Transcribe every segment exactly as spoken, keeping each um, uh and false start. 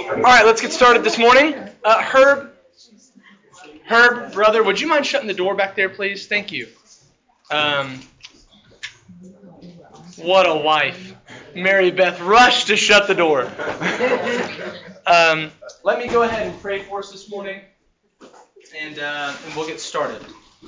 All right, let's get started this morning. Uh, Herb, Herb, brother, would you mind shutting the door back there, please? Thank you. Um, what a wife. Mary Beth rushed to shut the door. um, let me go ahead and pray for us this morning, and, uh, and we'll get started.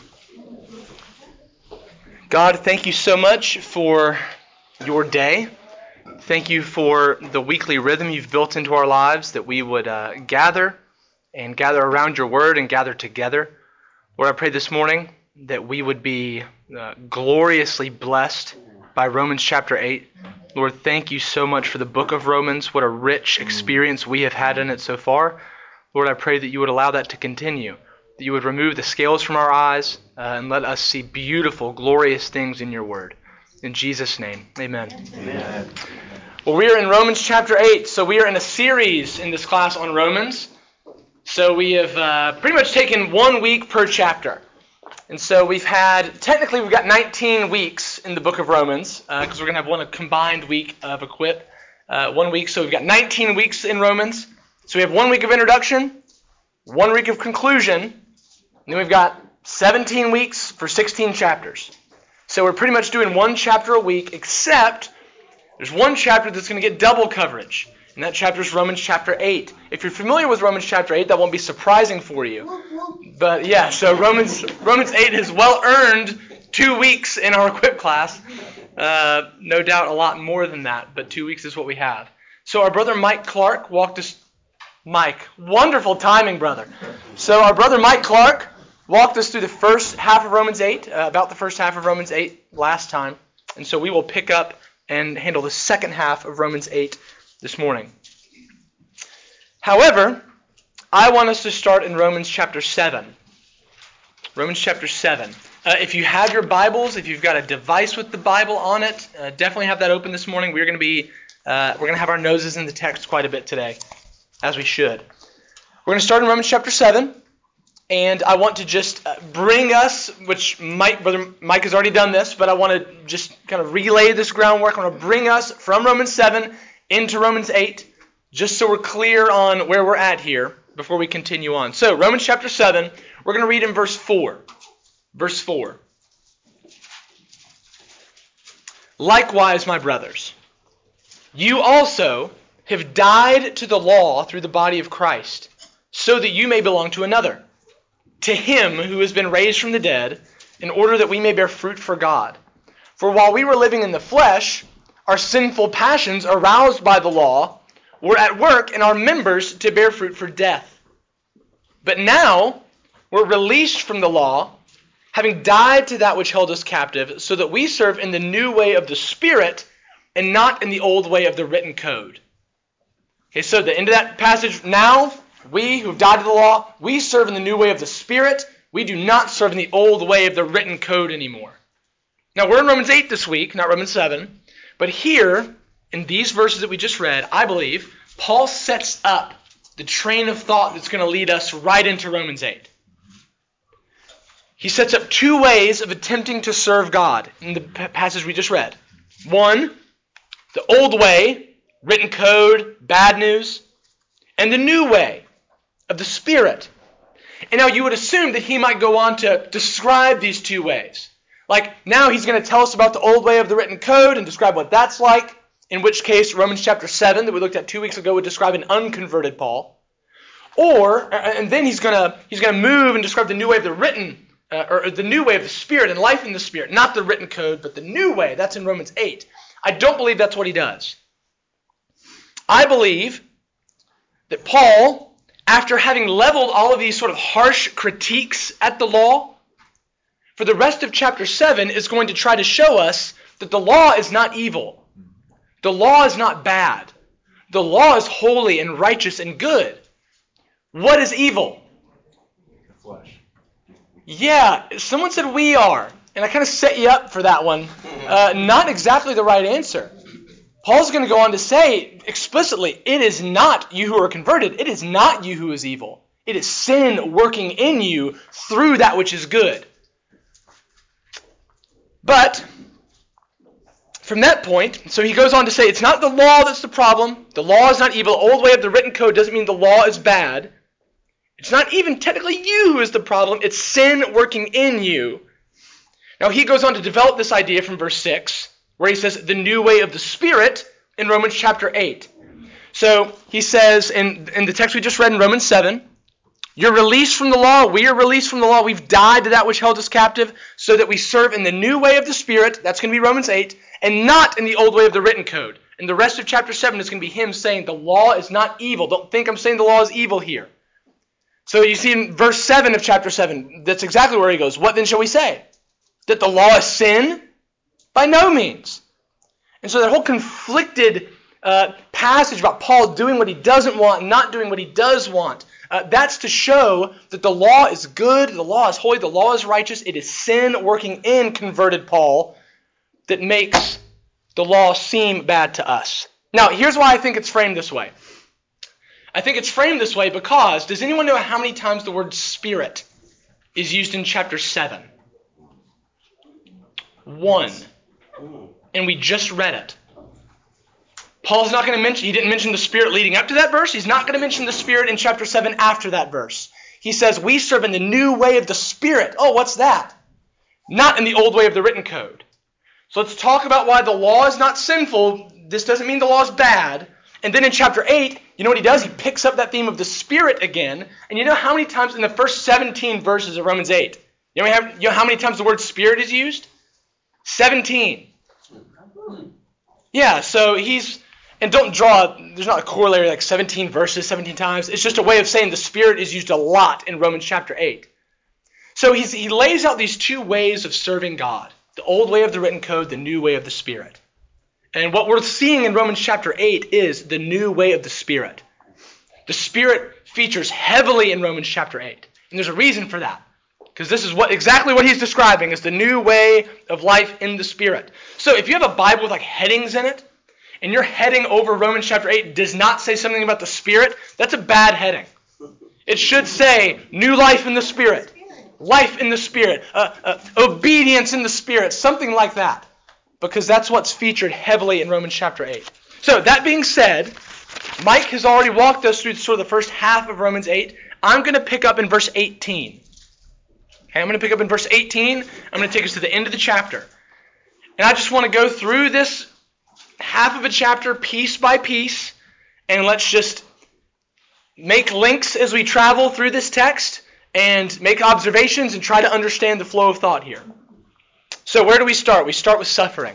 God, thank you so much for your day. Thank you for the weekly rhythm you've built into our lives, that we would uh, gather and gather around your word and gather together. Lord, I pray this morning that we would be uh, gloriously blessed by Romans chapter eight. Lord, thank you so much for the book of Romans. What a rich experience we have had in it so far. Lord, I pray that you would allow that to continue, that you would remove the scales from our eyes uh, and let us see beautiful, glorious things in your word. In Jesus' name, amen. Amen. Well, we are in Romans chapter eight, so we are in a series in this class on Romans. So we have uh, pretty much taken one week per chapter. And so we've had, technically we've got nineteen weeks in the book of Romans, because uh, we're going to have one a combined week of Equip, uh, one week. So we've got nineteen weeks in Romans. So we have one week of introduction, one week of conclusion, and then we've got seventeen weeks for sixteen chapters. So we're pretty much doing one chapter a week, except there's one chapter that's going to get double coverage, and that chapter is Romans chapter eight. If you're familiar with Romans chapter eight, that won't be surprising for you. But yeah, so Romans Romans eight has well earned two weeks in our Equip class. Uh, no doubt a lot more than that, but two weeks is what we have. So our brother Mike Clark walked us... Mike, wonderful timing, brother. So our brother Mike Clark walked us through the first half of Romans eight, uh, about the first half of Romans eight last time. And so we will pick up and handle the second half of Romans eight this morning. However, I want us to start in Romans chapter seven. Romans chapter seven. Uh, if you have your Bibles, if you've got a device with the Bible on it, uh, definitely have that open this morning. We're going to be, uh, we're going to have our noses in the text quite a bit today, as we should. We're going to start in Romans chapter seven. And I want to just bring us, which Mike, Brother Mike has already done this, but I want to just kind of relay this groundwork. I want to bring us from Romans seven into Romans eight, just so we're clear on where we're at here before we continue on. So, Romans chapter seven, we're going to read in verse four. Verse four. Likewise, my brothers, you also have died to the law through the body of Christ, so that you may belong to another, to him who has been raised from the dead, in order that we may bear fruit for God. For while we were living in the flesh, our sinful passions, aroused by the law, were at work in our members to bear fruit for death. But now we're released from the law, having died to that which held us captive, so that we serve in the new way of the Spirit, and not in the old way of the written code. Okay, so the end of that passage now. We who have died to the law, we serve in the new way of the Spirit. We do not serve in the old way of the written code anymore. Now, we're in Romans eight this week, not Romans seven. But here, in these verses that we just read, I believe, Paul sets up the train of thought that's going to lead us right into Romans eight. He sets up two ways of attempting to serve God in the passage we just read. One, the old way, written code, bad news, and the new way of the Spirit. And now you would assume that he might go on to describe these two ways. Like, now he's going to tell us about the old way of the written code and describe what that's like, in which case Romans chapter seven that we looked at two weeks ago would describe an unconverted Paul. Or, and then he's going to he's going to move and describe the new way of the written, uh, or the new way of the Spirit and life in the Spirit. Not the written code, but the new way. That's in Romans eight. I don't believe that's what he does. I believe that Paul, after having leveled all of these sort of harsh critiques at the law, for the rest of chapter seven is going to try to show us that the law is not evil. The law is not bad. The law is holy and righteous and good. What is evil? The flesh. Yeah, someone said we are, and I kind of set you up for that one. Uh, not exactly the right answer. Paul's going to go on to say explicitly, it is not you who are converted. It is not you who is evil. It is sin working in you through that which is good. But from that point, so he goes on to say, it's not the law that's the problem. The law is not evil. The old way of the written code doesn't mean the law is bad. It's not even technically you who is the problem. It's sin working in you. Now he goes on to develop this idea from verse six, where he says the new way of the Spirit in Romans chapter eight. So he says in, in the text we just read in Romans seven, you're released from the law, we are released from the law, we've died to that which held us captive, so that we serve in the new way of the Spirit, that's going to be Romans eight, and not in the old way of the written code. And the rest of chapter seven is going to be him saying the law is not evil. Don't think I'm saying the law is evil here. So you see in verse seven of chapter seven, that's exactly where he goes. What then shall we say? That the law is sin? By no means. And so that whole conflicted uh, passage about Paul doing what he doesn't want and not doing what he does want, uh, that's to show that the law is good, the law is holy, the law is righteous. It is sin working in converted Paul that makes the law seem bad to us. Now, here's why I think it's framed this way. I think it's framed this way because, does anyone know how many times the word Spirit is used in chapter seven? One. And we just read it. Paul's not going to mention, he didn't mention the Spirit leading up to that verse. He's not going to mention the Spirit in chapter seven after that verse. He says, we serve in the new way of the Spirit. Oh, what's that? Not in the old way of the written code. So let's talk about why the law is not sinful. This doesn't mean the law is bad. And then in chapter eight, you know what he does? He picks up that theme of the Spirit again. And you know how many times in the first seventeen verses of Romans eight, you know, have, you know how many times the word Spirit is used? seventeen. Yeah, so he's, and don't draw, there's not a corollary like seventeen verses, seventeen times. It's just a way of saying the Spirit is used a lot in Romans chapter eight. So he's, he lays out these two ways of serving God. The old way of the written code, the new way of the Spirit. And what we're seeing in Romans chapter eight is the new way of the Spirit. The Spirit features heavily in Romans chapter eight. And there's a reason for that. Because this is what exactly what he's describing as the new way of life in the Spirit. So if you have a Bible with like headings in it, and your heading over Romans chapter eight does not say something about the Spirit, that's a bad heading. It should say new life in the Spirit, life in the Spirit, uh, uh, obedience in the Spirit, something like that. Because that's what's featured heavily in Romans chapter eight. So that being said, Mike has already walked us through sort of the first half of Romans eight. I'm going to pick up in verse eighteen. Okay, I'm going to pick up in verse eighteen. I'm going to take us to the end of the chapter. And I just want to go through this half of a chapter piece by piece. And let's just make links as we travel through this text and make observations and try to understand the flow of thought here. So where do we start? We start with suffering.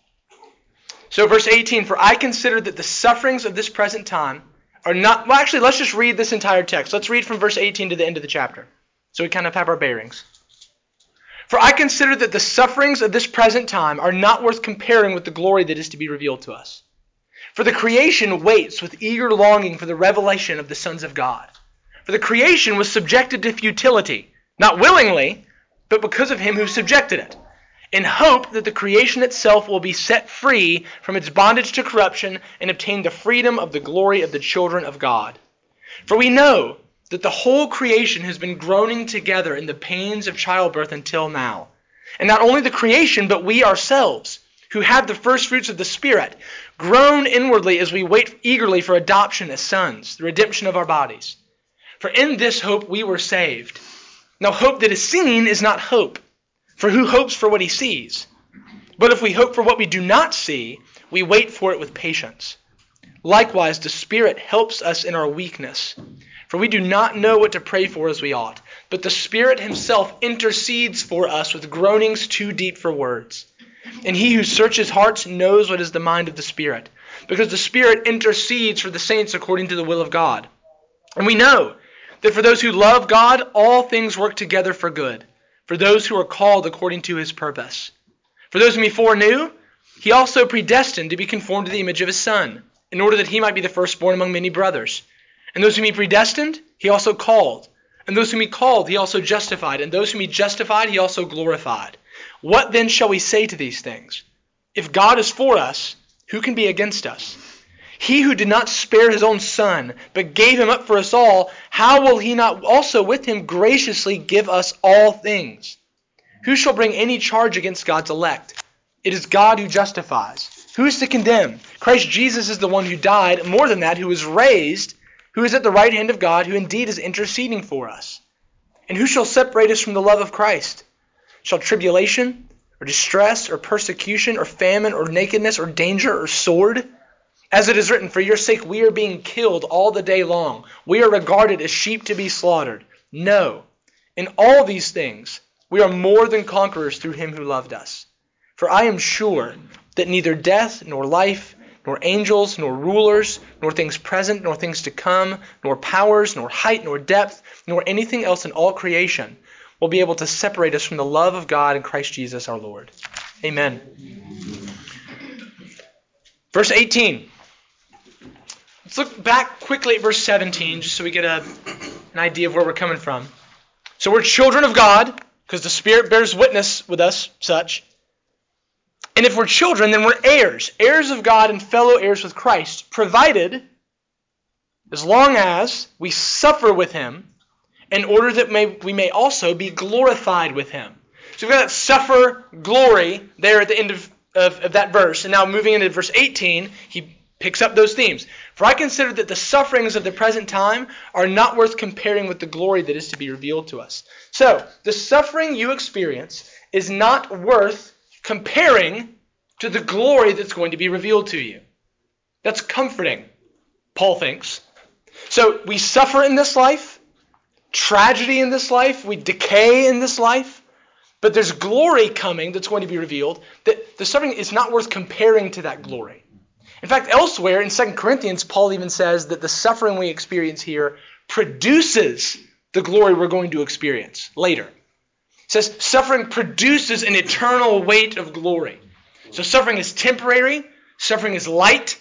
So verse eighteen, for I consider that the sufferings of this present time are not... Well, actually, let's just read this entire text. Let's read from verse eighteen to the end of the chapter. So we kind of have our bearings. For I consider that the sufferings of this present time are not worth comparing with the glory that is to be revealed to us. For the creation waits with eager longing for the revelation of the sons of God. For the creation was subjected to futility, not willingly, but because of him who subjected it, in hope that the creation itself will be set free from its bondage to corruption and obtain the freedom of the glory of the children of God. For we know that the whole creation has been groaning together in the pains of childbirth until now. And not only the creation, but we ourselves, who have the first fruits of the Spirit, groan inwardly as we wait eagerly for adoption as sons, the redemption of our bodies. For in this hope we were saved. Now hope that is seen is not hope. For who hopes for what he sees? But if we hope for what we do not see, we wait for it with patience. Likewise, the Spirit helps us in our weakness. For we do not know what to pray for as we ought, but the Spirit himself intercedes for us with groanings too deep for words. And he who searches hearts knows what is the mind of the Spirit, because the Spirit intercedes for the saints according to the will of God. And we know that for those who love God, all things work together for good, for those who are called according to his purpose. For those whom he foreknew, he also predestined to be conformed to the image of his Son, in order that he might be the firstborn among many brothers. And those whom he predestined, he also called. And those whom he called, he also justified. And those whom he justified, he also glorified. What then shall we say to these things? If God is for us, who can be against us? He who did not spare his own Son, but gave him up for us all, how will he not also with him graciously give us all things? Who shall bring any charge against God's elect? It is God who justifies. Who is to condemn? Christ Jesus is the one who died, more than that, who was raised, who is at the right hand of God, who indeed is interceding for us. And who shall separate us from the love of Christ? Shall tribulation, or distress, or persecution, or famine, or nakedness, or danger, or sword? As it is written, for your sake we are being killed all the day long. We are regarded as sheep to be slaughtered. No, in all these things we are more than conquerors through him who loved us. For I am sure that neither death, nor life, nor angels, nor rulers, nor things present, nor things to come, nor powers, nor height, nor depth, nor anything else in all creation will be able to separate us from the love of God in Christ Jesus our Lord. Amen. Verse eighteen. Let's look back quickly at verse seventeen, just so we get a, an idea of where we're coming from. So we're children of God, because the Spirit bears witness with us, such. And if we're children, then we're heirs, heirs of God and fellow heirs with Christ, provided, as long as we suffer with him, in order that may, we may also be glorified with him. So we've got that suffer, glory there at the end of, of, of that verse. And now moving into verse eighteen, he picks up those themes. For I consider that the sufferings of the present time are not worth comparing with the glory that is to be revealed to us. So, the suffering you experience is not worth comparing to the glory that's going to be revealed to you. That's comforting, Paul thinks. So, we suffer in this life, tragedy in this life, we decay in this life, but there's glory coming that's going to be revealed, that the suffering is not worth comparing to that glory. In fact, elsewhere in Second Corinthians, Paul even says that the suffering we experience here produces the glory we're going to experience later. It says suffering produces an eternal weight of glory. So suffering is temporary, suffering is light.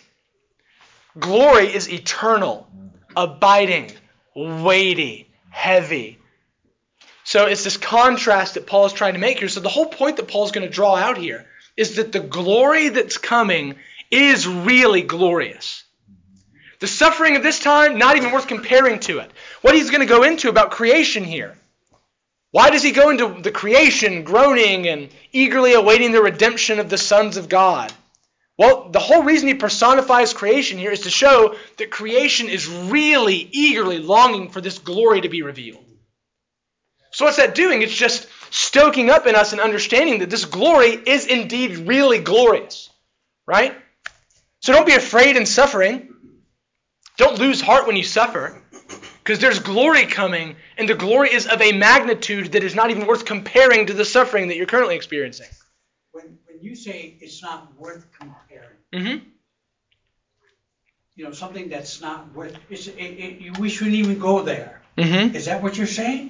Glory is eternal, abiding, weighty, heavy. So it's this contrast that Paul is trying to make here. So the whole point that Paul's going to draw out here is that the glory that's coming is really glorious. The suffering of this time, not even worth comparing to it. What he's going to go into about creation here. Why does he go into the creation, groaning and eagerly awaiting the redemption of the sons of God? Well, the whole reason he personifies creation here is to show that creation is really eagerly longing for this glory to be revealed. So what's that doing? It's just stoking up in us an understanding that this glory is indeed really glorious. Right? So don't be afraid in suffering. Don't lose heart when you suffer, because there's glory coming, and the glory is of a magnitude that is not even worth comparing to the suffering that you're currently experiencing. When when you say it's not worth comparing, Mm-hmm. you know, something that's not worth, it's, it, it, we shouldn't even go there. Mm-hmm. Is that what you're saying?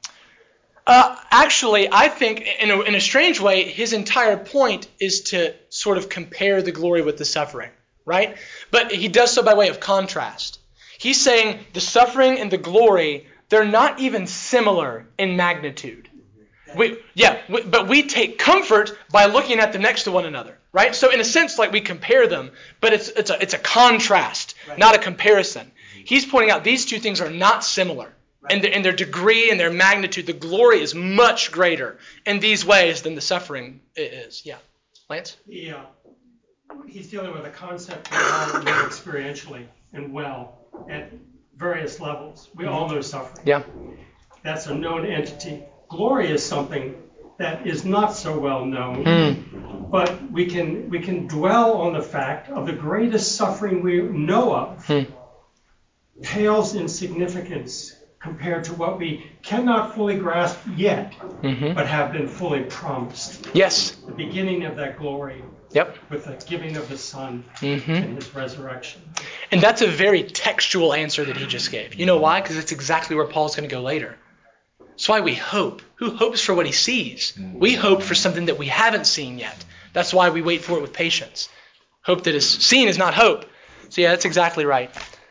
Uh, actually, I think, in a, in a strange way, his entire point is to sort of compare the glory with the suffering, right? But he does so by way of contrast. He's saying the suffering and the glory, they're not even similar in magnitude. We, yeah, we, but we take comfort by looking at them next to one another, right? So in a sense, like we compare them, but it's it's a, it's a contrast, right, not a comparison. He's pointing out these two things are not similar. In their, in their degree and their magnitude, the glory is much greater in these ways than the suffering is. Yeah. Lance? Yeah. He's dealing with a concept we all know experientially and well at various levels. We all know suffering. Yeah. That's a known entity. Glory is something that is not so well known, Mm. but we can we can dwell on the fact of the greatest suffering we know of Mm. pales in significance compared to what we cannot fully grasp yet, Mm-hmm. but have been fully promised. Yes. The beginning of that glory Yep. with the giving of the Son Mm-hmm. and his resurrection. And that's a very textual answer that he just gave. You know why? Because it's exactly where Paul's going to go later. That's why we hope. Who hopes for what he sees? We hope for something that we haven't seen yet. That's why we wait for it with patience. Hope that is seen is not hope. So yeah, that's exactly right.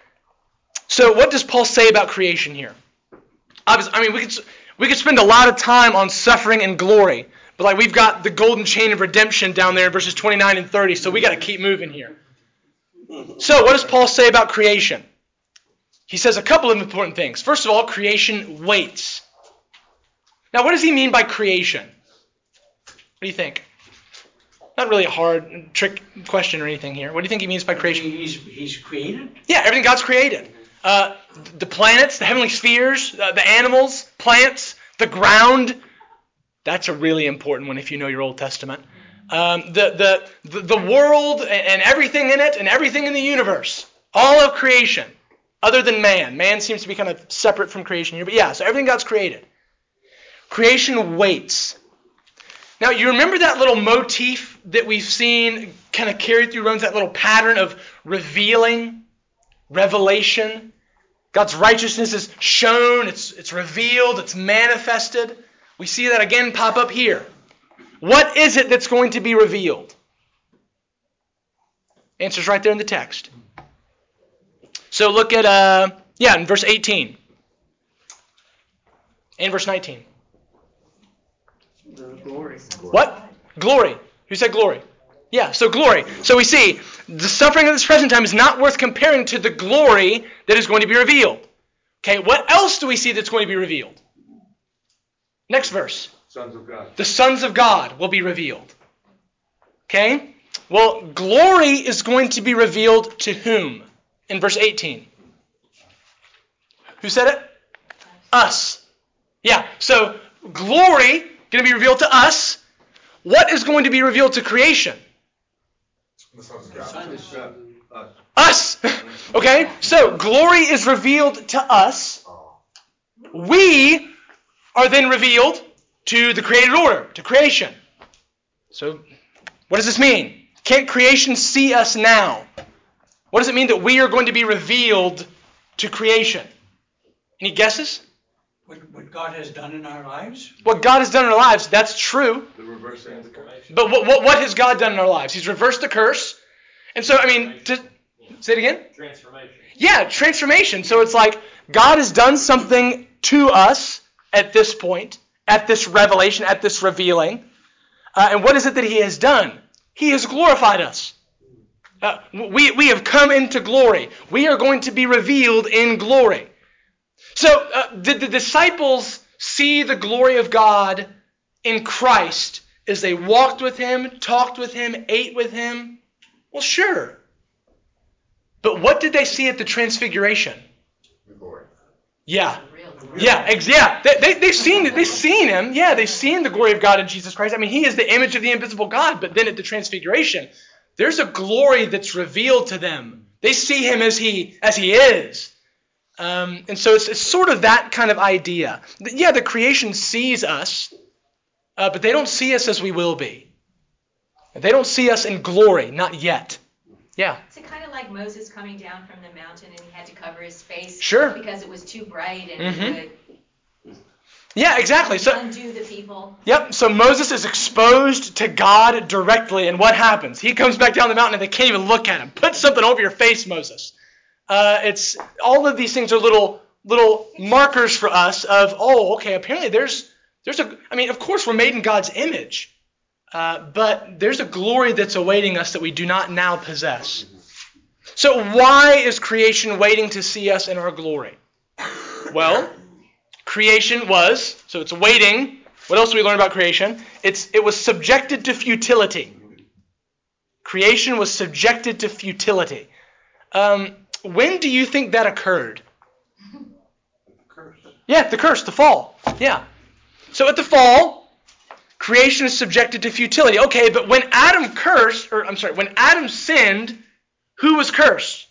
So what does Paul say about creation here? Obviously, I mean, we could we could spend a lot of time on suffering and glory, but like we've got the golden chain of redemption down there in verses twenty-nine and thirty, so we got to keep moving here. So what does Paul say about creation? He says a couple of important things. First of all, creation waits. Now, what does he mean by creation? What do you think? Not really a hard trick question or anything here. What do you think he means by creation? He's, he's created? Yeah, everything God's created. Uh, the planets, the heavenly spheres, uh, the animals, plants, the ground. That's a really important one if you know your Old Testament. Um, the, the, the, the world and everything in it and everything in the universe. All of creation, other than man. Man seems to be kind of separate from creation here. But yeah, so everything God's created. Creation waits. Now, you remember that little motif that we've seen kind of carried through Romans, that little pattern of revealing, revelation. God's righteousness is shown, it's, it's revealed, it's manifested. We see that again pop up here. What is it that's going to be revealed? Answer's right there in the text. So look at, uh, yeah, in verse eighteen. And verse nineteen. The glory. What? Glory. Who said glory? Yeah, so glory. So we see the suffering of this present time is not worth comparing to the glory that is going to be revealed. Okay, what else do we see that's going to be revealed? Next verse. Sons of God. The sons of God will be revealed. Okay? Well, glory is going to be revealed to whom? In verse eighteen. Who said it? Us. Yeah, so glory going to be revealed to us. What is going to be revealed to creation? The sons of God. Uh, Us. Okay, so glory is revealed to us. We are then revealed to the created order, to creation. So, what does this mean? Can't creation see us now? What does it mean that we are going to be revealed to creation? Any guesses? What, what God has done in our lives? What God has done in our lives, that's true. the reverse and the curse. But what, what, what has God done in our lives? He's reversed the curse. And so, I mean, to, say it again? Transformation. Yeah, transformation. So it's like God has done something to us at this point, at this revelation, at this revealing. Uh, and what is it that He has done? He has glorified us. Uh, we, we have come into glory. We are going to be revealed in glory. So uh, did the disciples see the glory of God in Christ as they walked with Him, talked with Him, ate with Him? Well, sure. But what did they see at the transfiguration? The glory. Yeah. Yeah, ex- yeah. They, they, they've seen it. They've seen Him. Yeah, they've seen the glory of God in Jesus Christ. I mean, He is the image of the invisible God. But then at the transfiguration, there's a glory that's revealed to them. They see Him as He as He is. Um, and so it's, it's sort of that kind of idea. Yeah, the creation sees us, uh, but they don't see us as we will be. They don't see us in glory, not yet. Yeah. Is it kind of like Moses coming down from the mountain and he had to cover his face Sure. because it was too bright and Mhm. it would Yeah, exactly. So, undo the people? yep. So Moses is exposed to God directly, and what happens? He comes back down the mountain, and they can't even look at him. Put something over your face, Moses. Uh, it's all of these things are little little markers for us of oh, okay. Apparently, there's there's a. I mean, of course, we're made in God's image. Uh, but there's a glory that's awaiting us that we do not now possess. So why is creation waiting to see us in our glory? Well, creation was, so it's waiting. What else do we learn about creation? It's It was subjected to futility. Creation was subjected to futility. Um, when do you think that occurred? The curse. Yeah, the curse, the fall. Yeah. So at the fall, creation is subjected to futility. Okay, but when Adam cursed, or I'm sorry, when Adam sinned, who was cursed?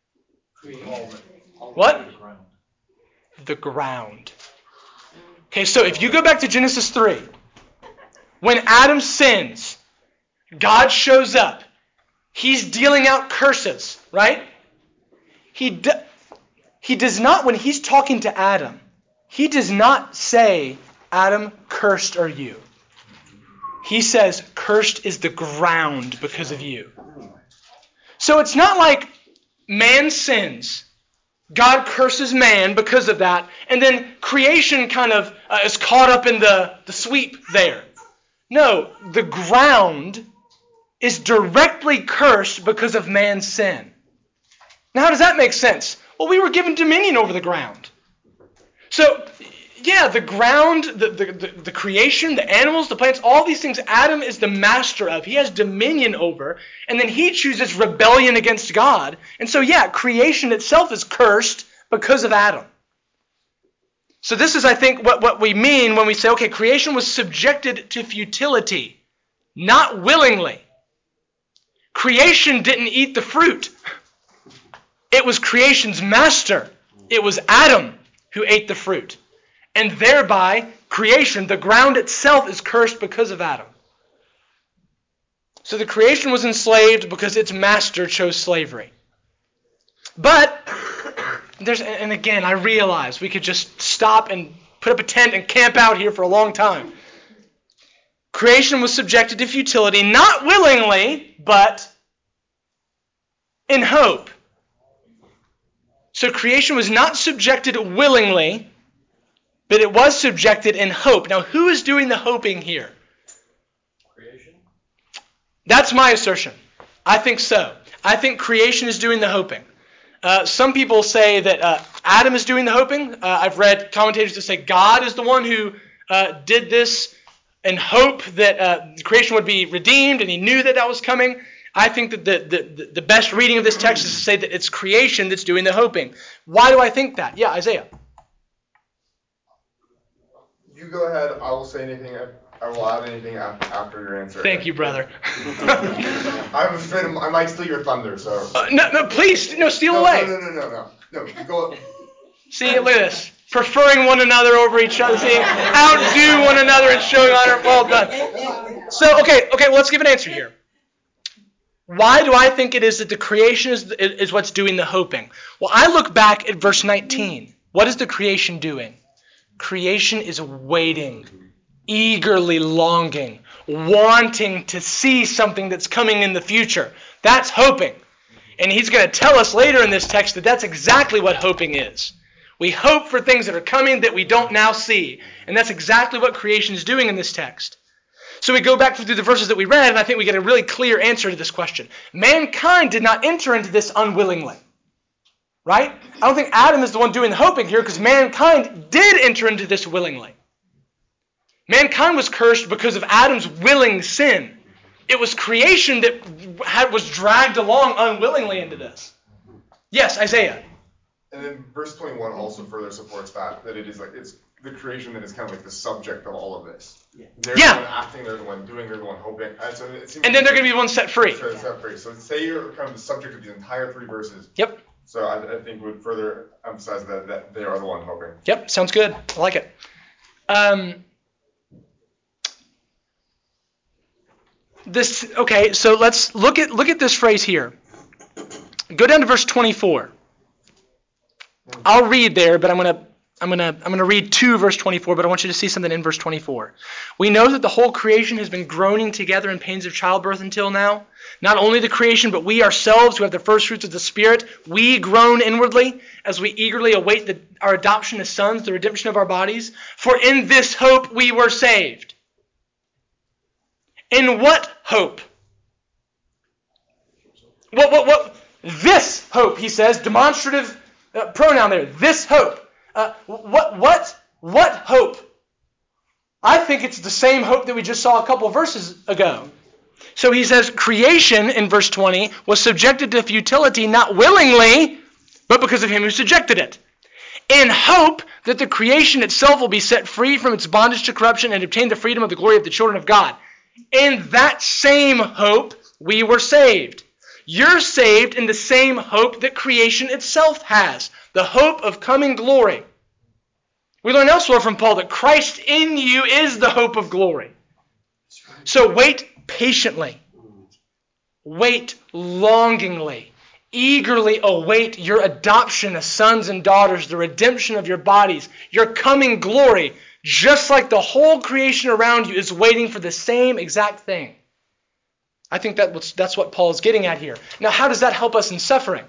What? The ground. The ground. Okay, so if you go back to Genesis three, when Adam sins, God shows up. He's dealing out curses, right? He do, he does not, when he's talking to Adam, he does not say, Adam, cursed are you. He says, cursed is the ground because of you. So it's not like man sins, God curses man because of that, and then creation kind of uh, is caught up in the, the sweep there. No, the ground is directly cursed because of man's sin. Now, how does that make sense? Well, we were given dominion over the ground. So yeah, the ground, the, the, the, the creation, the animals, the plants, all these things Adam is the master of. He has dominion over. And then he chooses rebellion against God. And so, yeah, creation itself is cursed because of Adam. So this is, I think, what, what we mean when we say, okay, creation was subjected to futility, not willingly. Creation didn't eat the fruit. It was creation's master. It was Adam who ate the fruit. And thereby, creation, the ground itself, is cursed because of Adam. So the creation was enslaved because its master chose slavery. But, there's, and again, I realize we could just stop and put up a tent and camp out here for a long time. Creation was subjected to futility, not willingly, but in hope. So creation was not subjected willingly, but it was subjected in hope. Now, who is doing the hoping here? Creation? That's my assertion. I think so. I think creation is doing the hoping. Uh, some people say that uh, Adam is doing the hoping. Uh, I've read commentators that say God is the one who uh, did this in hope that uh, creation would be redeemed, and he knew that that was coming. I think that the, the, the best reading of this text is to say that it's creation that's doing the hoping. Why do I think that? Yeah, Isaiah. You go ahead. I will say anything. I will add anything after, after your answer. Thank you, brother. I'm afraid I might steal your thunder, so. Uh, no, no, please, no, steal no, away. No, no, no, no, no. No, go. See, look at this. Preferring one another over each other. See, outdo one another and showing honor. Well done. So, okay, okay, well, let's give an answer here. Why do I think it is that the creation is, is what's doing the hoping? Well, I look back at verse nineteen. What is the creation doing? Creation is waiting, eagerly longing, wanting to see something that's coming in the future. That's hoping. And he's going to tell us later in this text that that's exactly what hoping is. We hope for things that are coming that we don't now see. And that's exactly what creation is doing in this text. So we go back through the verses that we read, and I think we get a really clear answer to this question. Mankind did not enter into this unwillingly. Right? I don't think Adam is the one doing the hoping here, because mankind did enter into this willingly. Mankind was cursed because of Adam's willing sin. It was creation that had, was dragged along unwillingly into this. Yes, Isaiah. And then verse twenty-one also further supports that, that it is like, it's the creation that is kind of like the subject of all of this. Yeah. They're Yeah. the one acting, they're the one doing, they're the one hoping. And, so it seems And then they're going to be the ones set free. Sure, set free. So say you're kind of the subject of these entire three verses. Yep. So I, I think would further emphasize that, that they are the one hoping. Yep, sounds good. I like it. Um, this okay, so let's look at look at this phrase here. Go down to verse twenty-four. I'll read there, but I'm gonna I'm gonna I'm gonna read to verse twenty-four, but I want you to see something in verse twenty-four. We know that the whole creation has been groaning together in pains of childbirth until now. Not only the creation, but we ourselves who have the first fruits of the Spirit, we groan inwardly as we eagerly await the, our adoption as sons, the redemption of our bodies. For in this hope we were saved. In what hope? What, what, what? This hope, he says, demonstrative uh, pronoun there. This hope. Uh, what, what, what hope? I think it's the same hope that we just saw a couple verses ago. So he says, creation, in verse twenty, was subjected to futility not willingly, but because of him who subjected it. In hope that the creation itself will be set free from its bondage to corruption and obtain the freedom of the glory of the children of God. In that same hope, we were saved. You're saved in the same hope that creation itself has, the hope of coming glory. We learn elsewhere from Paul that Christ in you is the hope of glory. So wait patiently. Wait longingly. Eagerly await your adoption as sons and daughters, the redemption of your bodies, your coming glory, just like the whole creation around you is waiting for the same exact thing. I think that that's what Paul is getting at here. Now, how does that help us in suffering?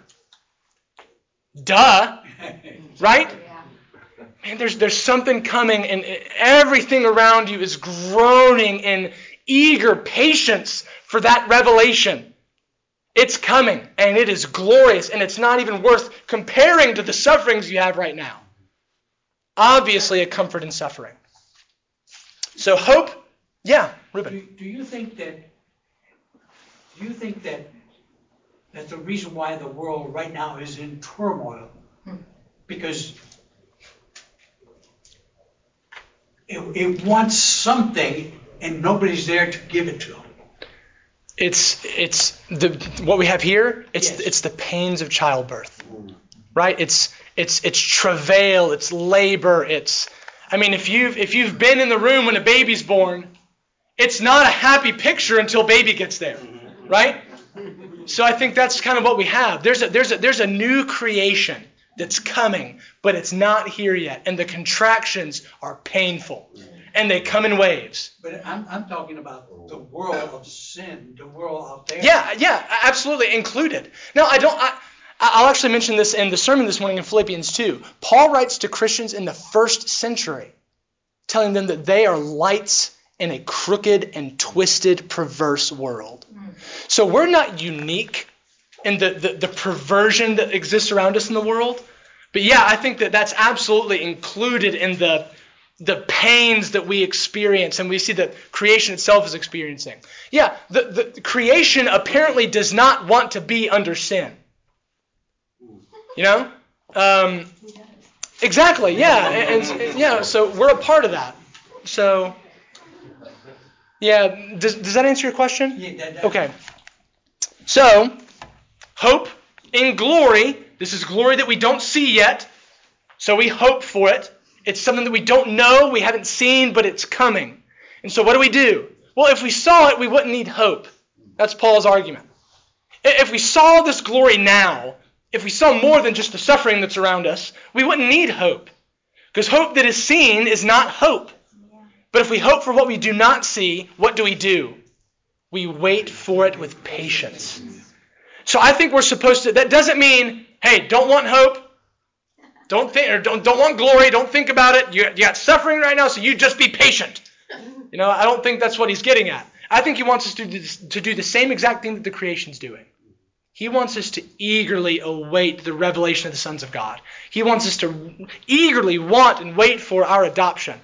Duh. Right? Man, there's, there's something coming, and everything around you is groaning in eager patience for that revelation. It's coming, and it is glorious, and it's not even worth comparing to the sufferings you have right now. obviously a comfort in suffering. So hope, yeah, Ruben. Do, do you think that, do you think that, that the reason why the world right now is in turmoil, because it, it wants something and nobody's there to give it to them? It's it's the what we have here. It's Yes. it's the pains of childbirth, right? It's it's it's travail. It's labor. It's I mean, if you've if you've been in the room when a baby's born, it's not a happy picture until baby gets there, right? So I think that's kind of what we have. There's a there's a there's a new creation that's coming, but it's not here yet, and the contractions are painful, and they come in waves. But I'm, I'm talking about the world of sin, the world out there. Yeah, yeah, absolutely included. Now, I don't. I, I'll actually mention this in the sermon this morning in Philippians two. Paul writes to Christians in the first century, telling them that they are lights in a crooked and twisted, perverse world. So we're not unique in the, the, the perversion that exists around us in the world. But yeah, I think that that's absolutely included in the the pains that we experience and we see that creation itself is experiencing. Yeah, the, the creation apparently does not want to be under sin. You know? Um, exactly, yeah. And, and yeah, so we're a part of that. So, yeah, does, does that answer your question? Yeah, that, that, Okay. So, hope in glory. This is glory that we don't see yet, so we hope for it. It's something that we don't know, we haven't seen, but it's coming. And so what do we do? Well, if we saw it, we wouldn't need hope. That's Paul's argument. If we saw this glory now, if we saw more than just the suffering that's around us, we wouldn't need hope. Because hope that is seen is not hope. But if we hope for what we do not see, what do we do? We wait for it with patience. So I think we're supposed to, that doesn't mean, hey, don't want hope. Don't think, or don't don't want glory. Don't think about it. You, you got suffering right now, so you just be patient. You know, I don't think that's what he's getting at. I think he wants us to do this, to do the same exact thing that the creation's doing. He wants us to eagerly await the revelation of the sons of God. He wants us to eagerly want and wait for our adoption.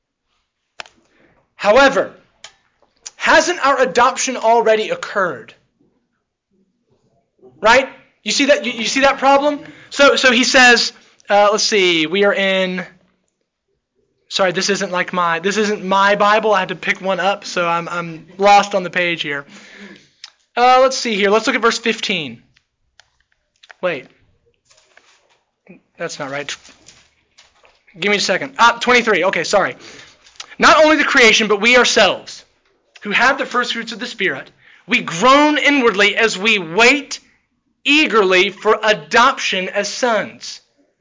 However, hasn't our adoption already occurred? Right? You see that? You, you see that problem? So so he says. Uh, let's see, we are in, sorry, this isn't like my, this isn't my Bible. I had to pick one up, so I'm I'm lost on the page here. Uh, let's see here. Let's look at verse fifteen. Wait. That's not right. Give me a second. Ah, twenty-three. Okay, sorry. Not only the creation, but we ourselves, who have the first fruits of the Spirit, we groan inwardly as we wait eagerly for adoption as sons.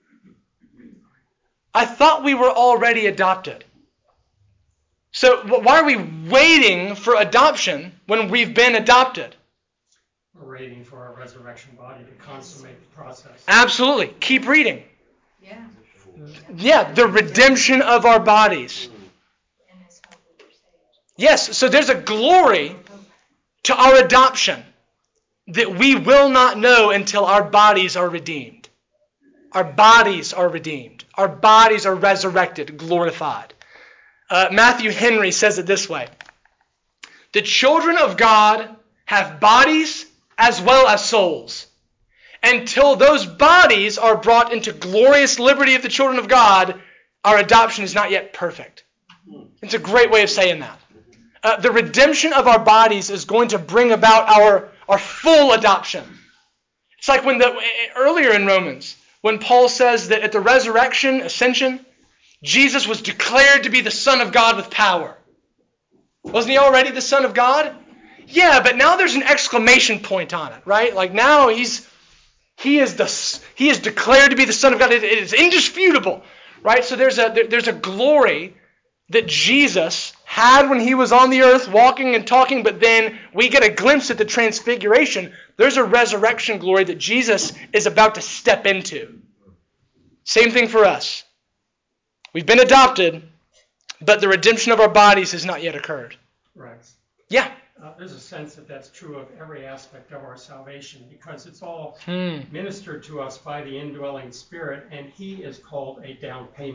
I thought we were already adopted. So why are we waiting for adoption when we've been adopted? We're waiting for our resurrection body to consummate the process. Absolutely. Keep reading. Yeah. Yeah, the redemption of our bodies. And this hope that we're saved. Yes, so there's a glory to our adoption that we will not know until our bodies are redeemed. Our bodies are redeemed. Our bodies are resurrected, glorified. Uh, Matthew Henry says it this way. The children of God have bodies as well as souls. Until those bodies are brought into glorious liberty of the children of God, our adoption is not yet perfect. It's a great way of saying that. Uh, the redemption of our bodies is going to bring about our, our full adoption. It's like when the earlier in Romans, when Paul says that at the resurrection, ascension, Jesus was declared to be the Son of God with power. Wasn't he already the Son of God? Yeah, but now there's an exclamation point on it, right? Like now he's he is the he is declared to be the Son of God. It, it is indisputable, right? So there's a there, there's a glory that Jesus had when he was on the earth walking and talking, but then we get a glimpse at the transfiguration. There's a resurrection glory that Jesus is about to step into. Same thing for us. We've been adopted, but the redemption of our bodies has not yet occurred. Rex. Yeah. Uh, there's a sense that that's true of every aspect of our salvation because it's all Hmm. ministered to us by the indwelling Spirit, and He is called a down payment.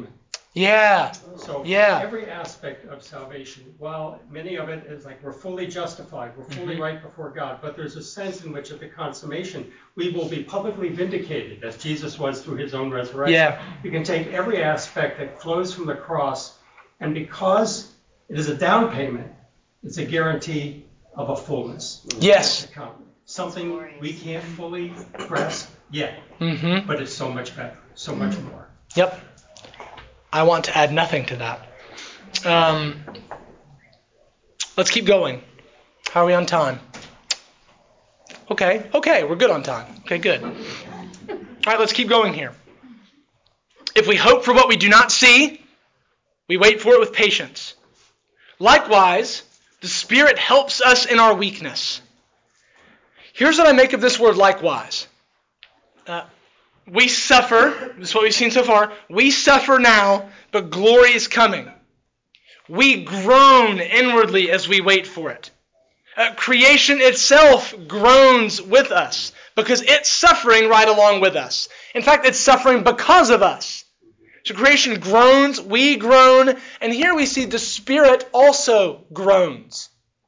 Yeah. So Yeah. every aspect of salvation, while many of it is like we're fully justified, we're fully Mhm. right before God, but there's a sense in which at the consummation we will be publicly vindicated as Jesus was through his own resurrection. Yeah. You can take every aspect that flows from the cross, and because it is a down payment, it's a guarantee of a fullness. Yes. To come. Something we can't fully grasp yet, Mm-hmm. but it's so much better, so much more. Yep. I want to add nothing to that. Um, let's keep going. How are we on time? Okay. Okay, we're good on time. Okay, good. All right, let's keep going here. If we hope for what we do not see, we wait for it with patience. Likewise, the Spirit helps us in our weakness. Here's what I make of this word likewise. Uh, we suffer, this is what we've seen so far, we suffer now, but glory is coming. We groan inwardly as we wait for it. Uh, creation itself groans with us because it's suffering right along with us. In fact, it's suffering because of us. So creation groans, we groan, and here we see the Spirit also groans,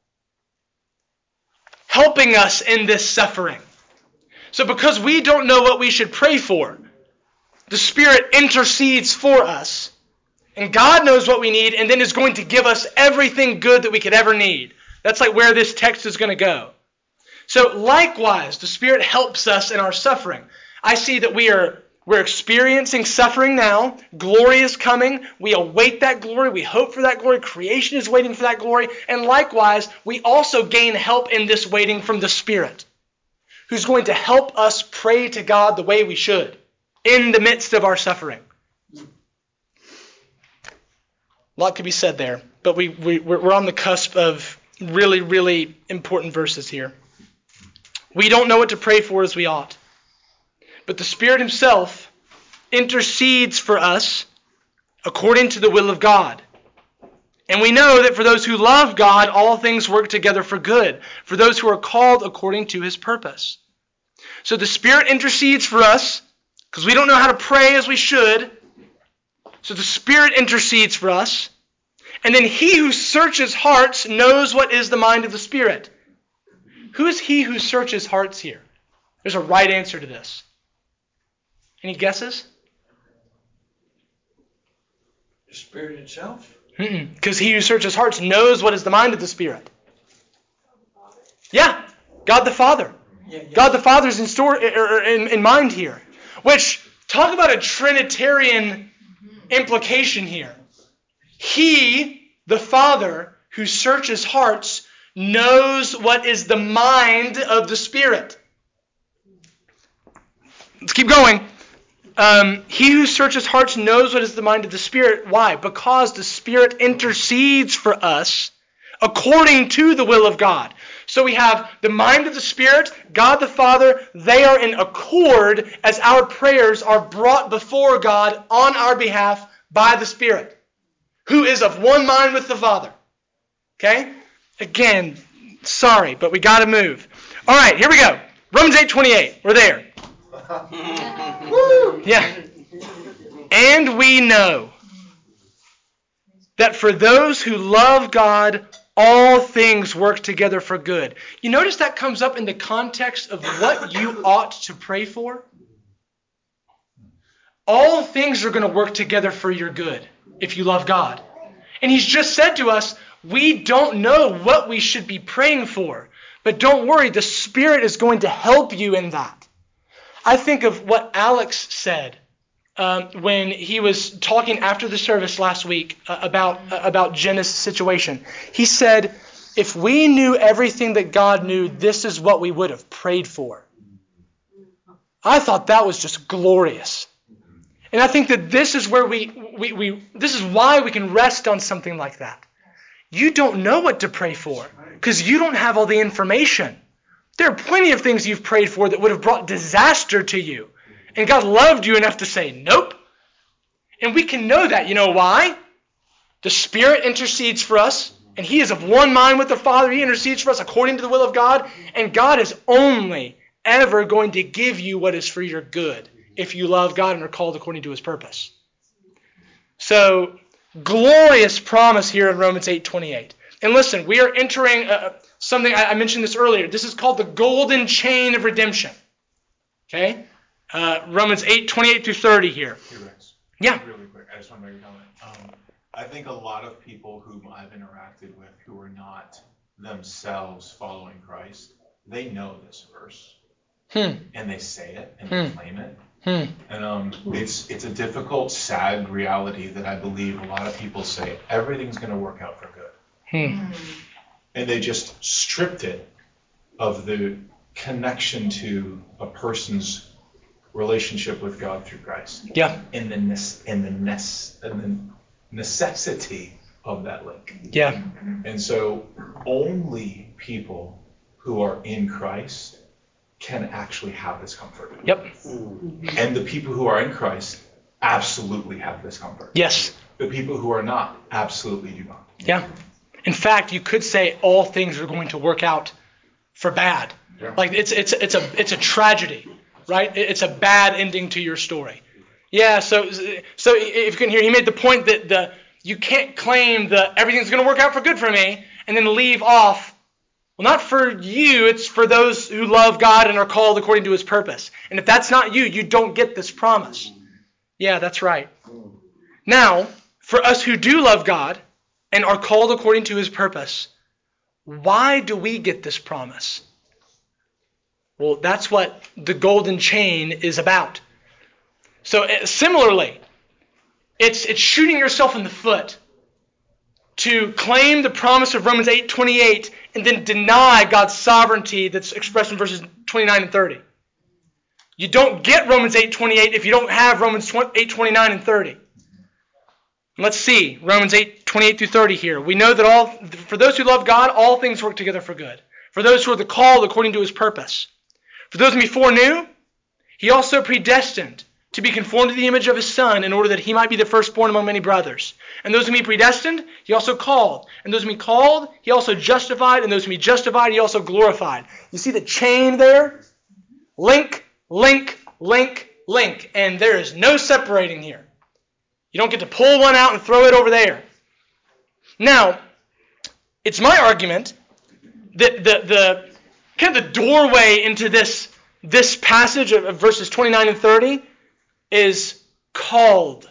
helping us in this suffering. So because we don't know what we should pray for, the Spirit intercedes for us. And God knows what we need and then is going to give us everything good that we could ever need. That's like where this text is going to go. So likewise, the Spirit helps us in our suffering. I see that we are we're experiencing suffering now. Glory is coming. We await that glory. We hope for that glory. Creation is waiting for that glory. And likewise, we also gain help in this waiting from the Spirit, who's going to help us pray to God the way we should in the midst of our suffering. A lot could be said there, but we, we, we're on the cusp of really, really important verses here. We don't know what to pray for as we ought, but the Spirit Himself intercedes for us according to the will of God. And we know that for those who love God, all things work together for good, for those who are called according to His purpose. So the Spirit intercedes for us because we don't know how to pray as we should. So the Spirit intercedes for us. And then He who searches hearts knows what is the mind of the Spirit. Who is He who searches hearts here? There's a right answer to this. Any guesses? The Spirit itself? Because He who searches hearts knows what is the mind of the Spirit. Yeah, God the Father. Yeah, yeah. God the Father's in, store, er, in, in mind here. Which, talk about a Trinitarian implication here. He, the Father, who searches hearts, knows what is the mind of the Spirit. Let's keep going. Um, he who searches hearts knows what is the mind of the Spirit. Why? Because the Spirit intercedes for us according to the will of God. So we have the mind of the Spirit, God the Father. They are in accord as our prayers are brought before God on our behalf by the Spirit, who is of one mind with the Father. Okay? Again, sorry, but we got to move. All right, here we go. Romans eight twenty-eight. We're there. Woo! Yeah. And we know that for those who love God, all things work together for good. You notice that comes up in the context of what you ought to pray for? All things are going to work together for your good if you love God. And He's just said to us, we don't know what we should be praying for. But don't worry, the Spirit is going to help you in that. I think of what Alex said um, when he was talking after the service last week uh, about, uh, about Jenna's situation. He said, if we knew everything that God knew, this is what we would have prayed for. I thought that was just glorious. And I think that this is where we, we, we this is why we can rest on something like that. You don't know what to pray for because you don't have all the information. There are plenty of things you've prayed for that would have brought disaster to you. And God loved you enough to say, nope. And we can know that. You know why? The Spirit intercedes for us, and He is of one mind with the Father. He intercedes for us according to the will of God. And God is only ever going to give you what is for your good if you love God and are called according to His purpose. So, glorious promise here in Romans eight twenty-eight. And listen, we are entering uh, something, I, I mentioned this earlier. This is called the golden chain of redemption. Okay? Uh, Romans eight twenty-eight through thirty here. Hey, Rex. Yeah. Really quick, I just want to make a comment. Um, I think a lot of people whom I've interacted with who are not themselves following Christ, they know this verse. Hmm. And they say it and Hmm. they claim it. Hmm. And um, it's it's a difficult, sad reality that I believe a lot of people say everything's going to work out for good. Hmm. And they just stripped it of the connection to a person's relationship with God through Christ. Yeah. And the nece- and the nece- and the necessity of that link. Yeah. And so only people who are in Christ can actually have this comfort. Yep. And the people who are in Christ absolutely have this comfort. Yes. The people who are not absolutely do not. Yeah. In fact, you could say all things are going to work out for bad. Yeah. Like it's it's it's a it's a tragedy, right? It's a bad ending to your story. Yeah. So so if you can hear, he made the point that the you can't claim that everything's going to work out for good for me and then leave off. Well, not for you. It's for those who love God and are called according to His purpose. And if that's not you, you don't get this promise. Yeah, that's right. Now, for us who do love God and are called according to His purpose, why do we get this promise? Well, that's what the golden chain is about. So uh, similarly, it's it's shooting yourself in the foot to claim the promise of Romans eight twenty-eight and then deny God's sovereignty that's expressed in verses twenty-nine and thirty. You don't get Romans eight twenty-eight if you don't have Romans eight twenty-nine and thirty. Let's see Romans eight twenty-eight through thirty here. We know that all for those who love God, all things work together for good. For those who are the called according to His purpose. For those whom He foreknew, He also predestined to be conformed to the image of His Son in order that He might be the firstborn among many brothers. And those whom He predestined, He also called. And those whom He called, He also justified. And those whom He justified, He also glorified. You see the chain there? Link, link, link, link. And there is no separating here. You don't get to pull one out and throw it over there. Now, it's my argument that the, the kind of the doorway into this, this passage of, of verses twenty-nine and thirty is called.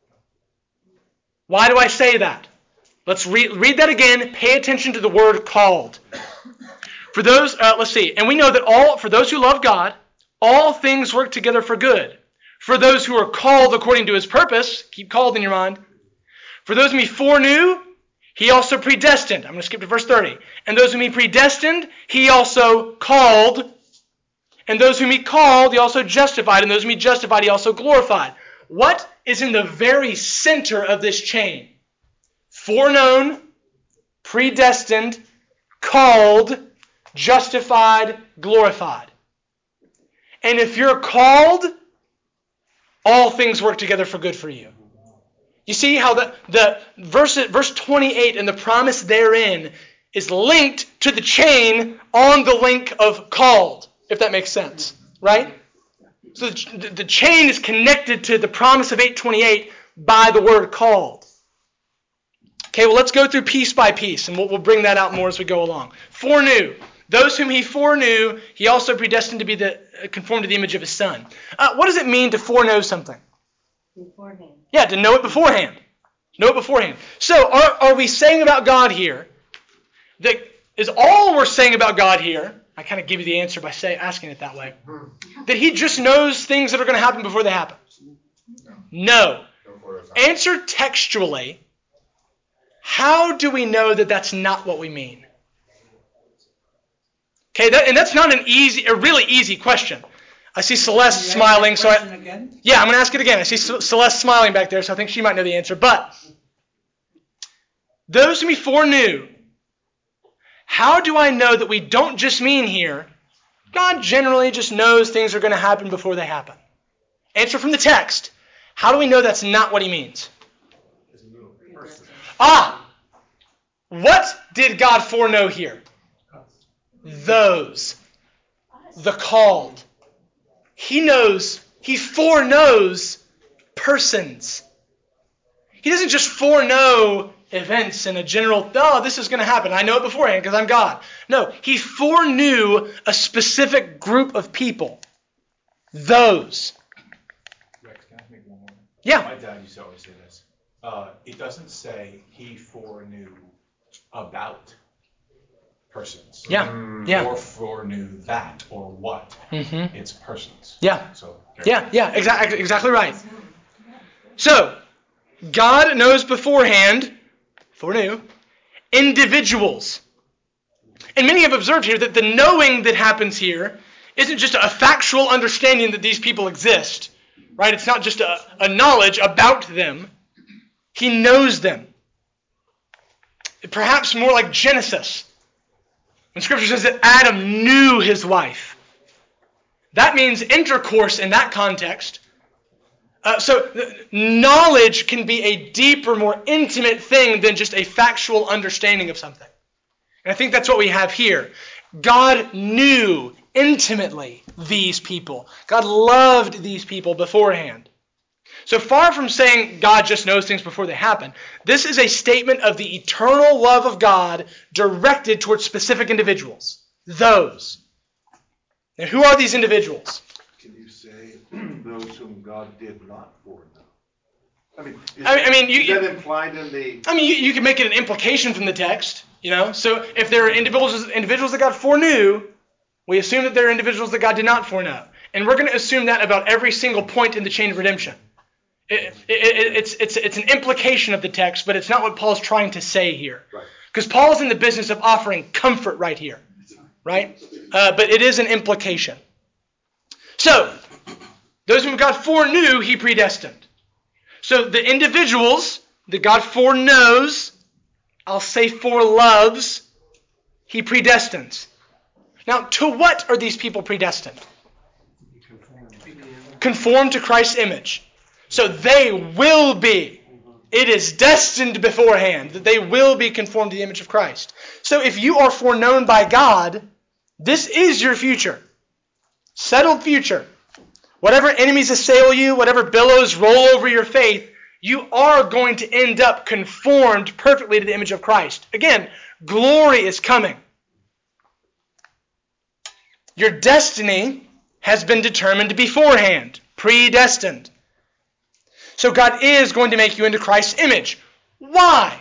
Why do I say that? Let's re- read that again. Pay attention to the word called. For those, uh, let's see, and we know that all for those who love God, all things work together for good. For those who are called according to His purpose, keep called in your mind. For those whom He foreknew, He also predestined. I'm going to skip to verse thirty. And those whom He predestined, He also called. And those whom He called, He also justified. And those whom He justified, He also glorified. What is in the very center of this chain? Foreknown, predestined, called, justified, glorified. And if you're called, all things work together for good for you. You see how the, the verse, verse twenty-eight and the promise therein is linked to the chain on the link of called, if that makes sense, right? So the, the chain is connected to the promise of eight twenty-eight by the word called. Okay, well, let's go through piece by piece, and we'll, we'll bring that out more as we go along. Foreknew. Those whom He foreknew, He also predestined to be the uh, conformed to the image of His Son. Uh, what does it mean to foreknow something? Beforehand. Yeah, to know it beforehand. Know it beforehand. So are, are we saying about God here, that is all we're saying about God here, I kind of give you the answer by say, asking it that way, that He just knows things that are going to happen before they happen? No. Answer textually, how do we know that that's not what we mean? Okay, that, and that's not an easy, a really easy question. I see Celeste Can you ask smiling, that so I, question again? yeah, I'm going to ask it again. I see Celeste smiling back there, so I think she might know the answer. But those whom He foreknew, how do I know that we don't just mean here, God generally just knows things are going to happen before they happen? Answer from the text. How do we know that's not what He means? Ah! What did God foreknow here? Those. The called. He knows, He foreknows persons. He doesn't just foreknow events in a general, oh, this is going to happen. I know it beforehand because I'm God. No, he foreknew a specific group of people. Those. Rex, can I make one more? Yeah. My dad used to always say this. Uh, it doesn't say he foreknew about persons. Yeah. Yeah. Or foreknew that or what. Mm-hmm. It's persons. Yeah. So. Yeah. Yeah. Exactly. Exactly right. So, God knows beforehand, foreknew, individuals. And many have observed here that the knowing that happens here isn't just a factual understanding that these people exist, right? It's not just a, a knowledge about them. He knows them. Perhaps more like Genesis, when Scripture says that Adam knew his wife. That means intercourse in that context. Uh, so knowledge can be a deeper, more intimate thing than just a factual understanding of something. And I think that's what we have here. God knew intimately these people. God loved these people beforehand. So far from saying God just knows things before they happen, this is a statement of the eternal love of God directed towards specific individuals. Those. Now, who are these individuals? Can you say those whom God did not foreknow? I mean, is, I mean, I mean you, is that implied in the... I mean, you, you can make it an implication from the text, you know. So if there are individuals, individuals that God foreknew, we assume that there are individuals that God did not foreknow. And we're going to assume that about every single point in the chain of redemption. It, it, it, it's, it's, it's an implication of the text, but it's not what Paul's trying to say here. Because Paul's in the business of offering comfort right here, right? Uh, but it is an implication. So, those whom God foreknew, he predestined. So the individuals that God foreknows, I'll say foreloves, he predestines. Now, to what are these people predestined? Conform to Christ's image. So they will be. It is destined beforehand that they will be conformed to the image of Christ. So if you are foreknown by God, this is your future. Settled future. Whatever enemies assail you, whatever billows roll over your faith, you are going to end up conformed perfectly to the image of Christ. Again, glory is coming. Your destiny has been determined beforehand, predestined. So God is going to make you into Christ's image. Why?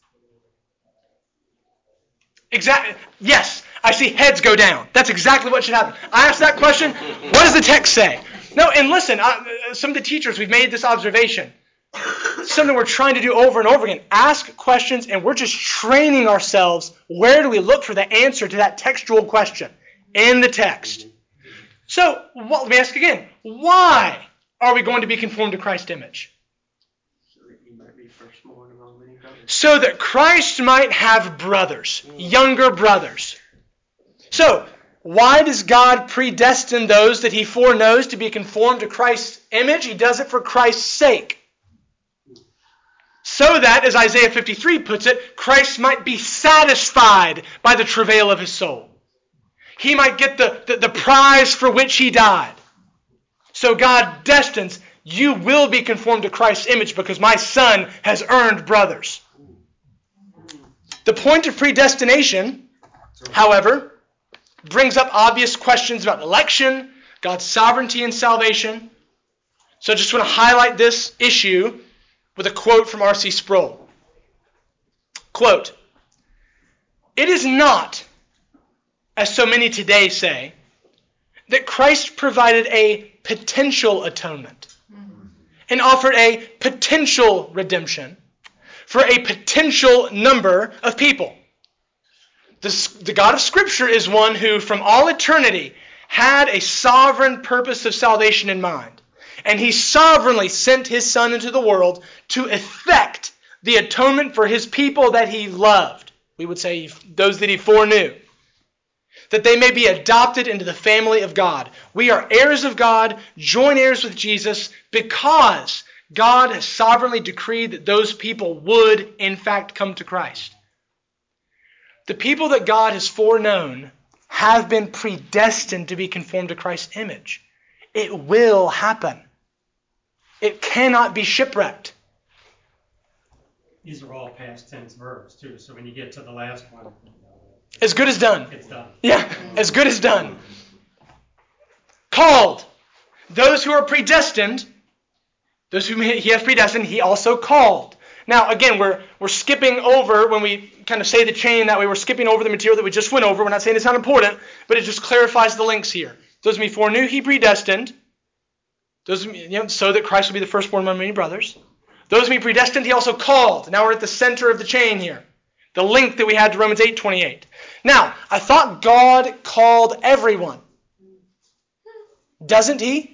Exactly. Yes, I see heads go down. That's exactly what should happen. I asked that question. What does the text say? No, and listen, I, some of the teachers, we've made this observation. Something we're trying to do over and over again. Ask questions, and we're just training ourselves. Where do we look for the answer to that textual question? In the text. So, well, let me ask again. Why are we going to be conformed to Christ's image? So that you might be firstborn among many brothers. So that Christ might have brothers, younger brothers. So, why does God predestine those that he foreknows to be conformed to Christ's image? He does it for Christ's sake. So that, as Isaiah fifty-three puts it, Christ might be satisfied by the travail of his soul. He might get the, the, the prize for which he died. So God destines, you will be conformed to Christ's image because my son has earned brothers. The point of predestination, however, brings up obvious questions about election, God's sovereignty and salvation. So I just want to highlight this issue with a quote from R C Sproul. Quote, "It is not, as so many today say, that Christ provided a potential atonement and offered a potential redemption for a potential number of people. The, the God of Scripture is one who, from all eternity, had a sovereign purpose of salvation in mind. And he sovereignly sent his Son into the world to effect the atonement for his people that he loved." We would say those that he foreknew. "That they may be adopted into the family of God. We are heirs of God, joint heirs with Jesus, because God has sovereignly decreed that those people would, in fact, come to Christ." The people that God has foreknown have been predestined to be conformed to Christ's image. It will happen. It cannot be shipwrecked. these are all past tense verbs too. So when you get to the last one, As good as done. it's done. Yeah, as good as done. Called. Those who are predestined, those whom he has predestined, he also called. Now, again, we're we're skipping over, when we kind of say the chain that way, we're skipping over the material that we just went over. We're not saying it's not important, but it just clarifies the links here. Those whom he foreknew, he predestined. Those, you know, so that Christ would be the firstborn among many brothers. Those whom he predestined, he also called. Now we're at the center of the chain here. The link that we had to Romans eight twenty-eight. Now, I thought God called everyone. Doesn't he?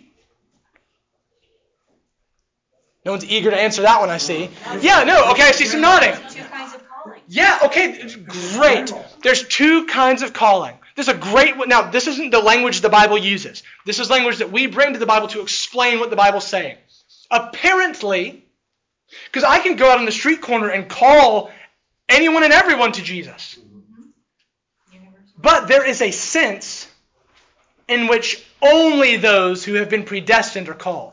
No one's eager to answer that one, I see. Yeah, no, okay, I see some nodding. Two kinds of calling. Yeah, okay, great. There's two kinds of calling. This is a great one. Now, this isn't the language the Bible uses. This is language that we bring to the Bible to explain what the Bible's saying. Apparently, because I can go out on the street corner and call anyone and everyone to Jesus. But there is a sense in which only those who have been predestined are called.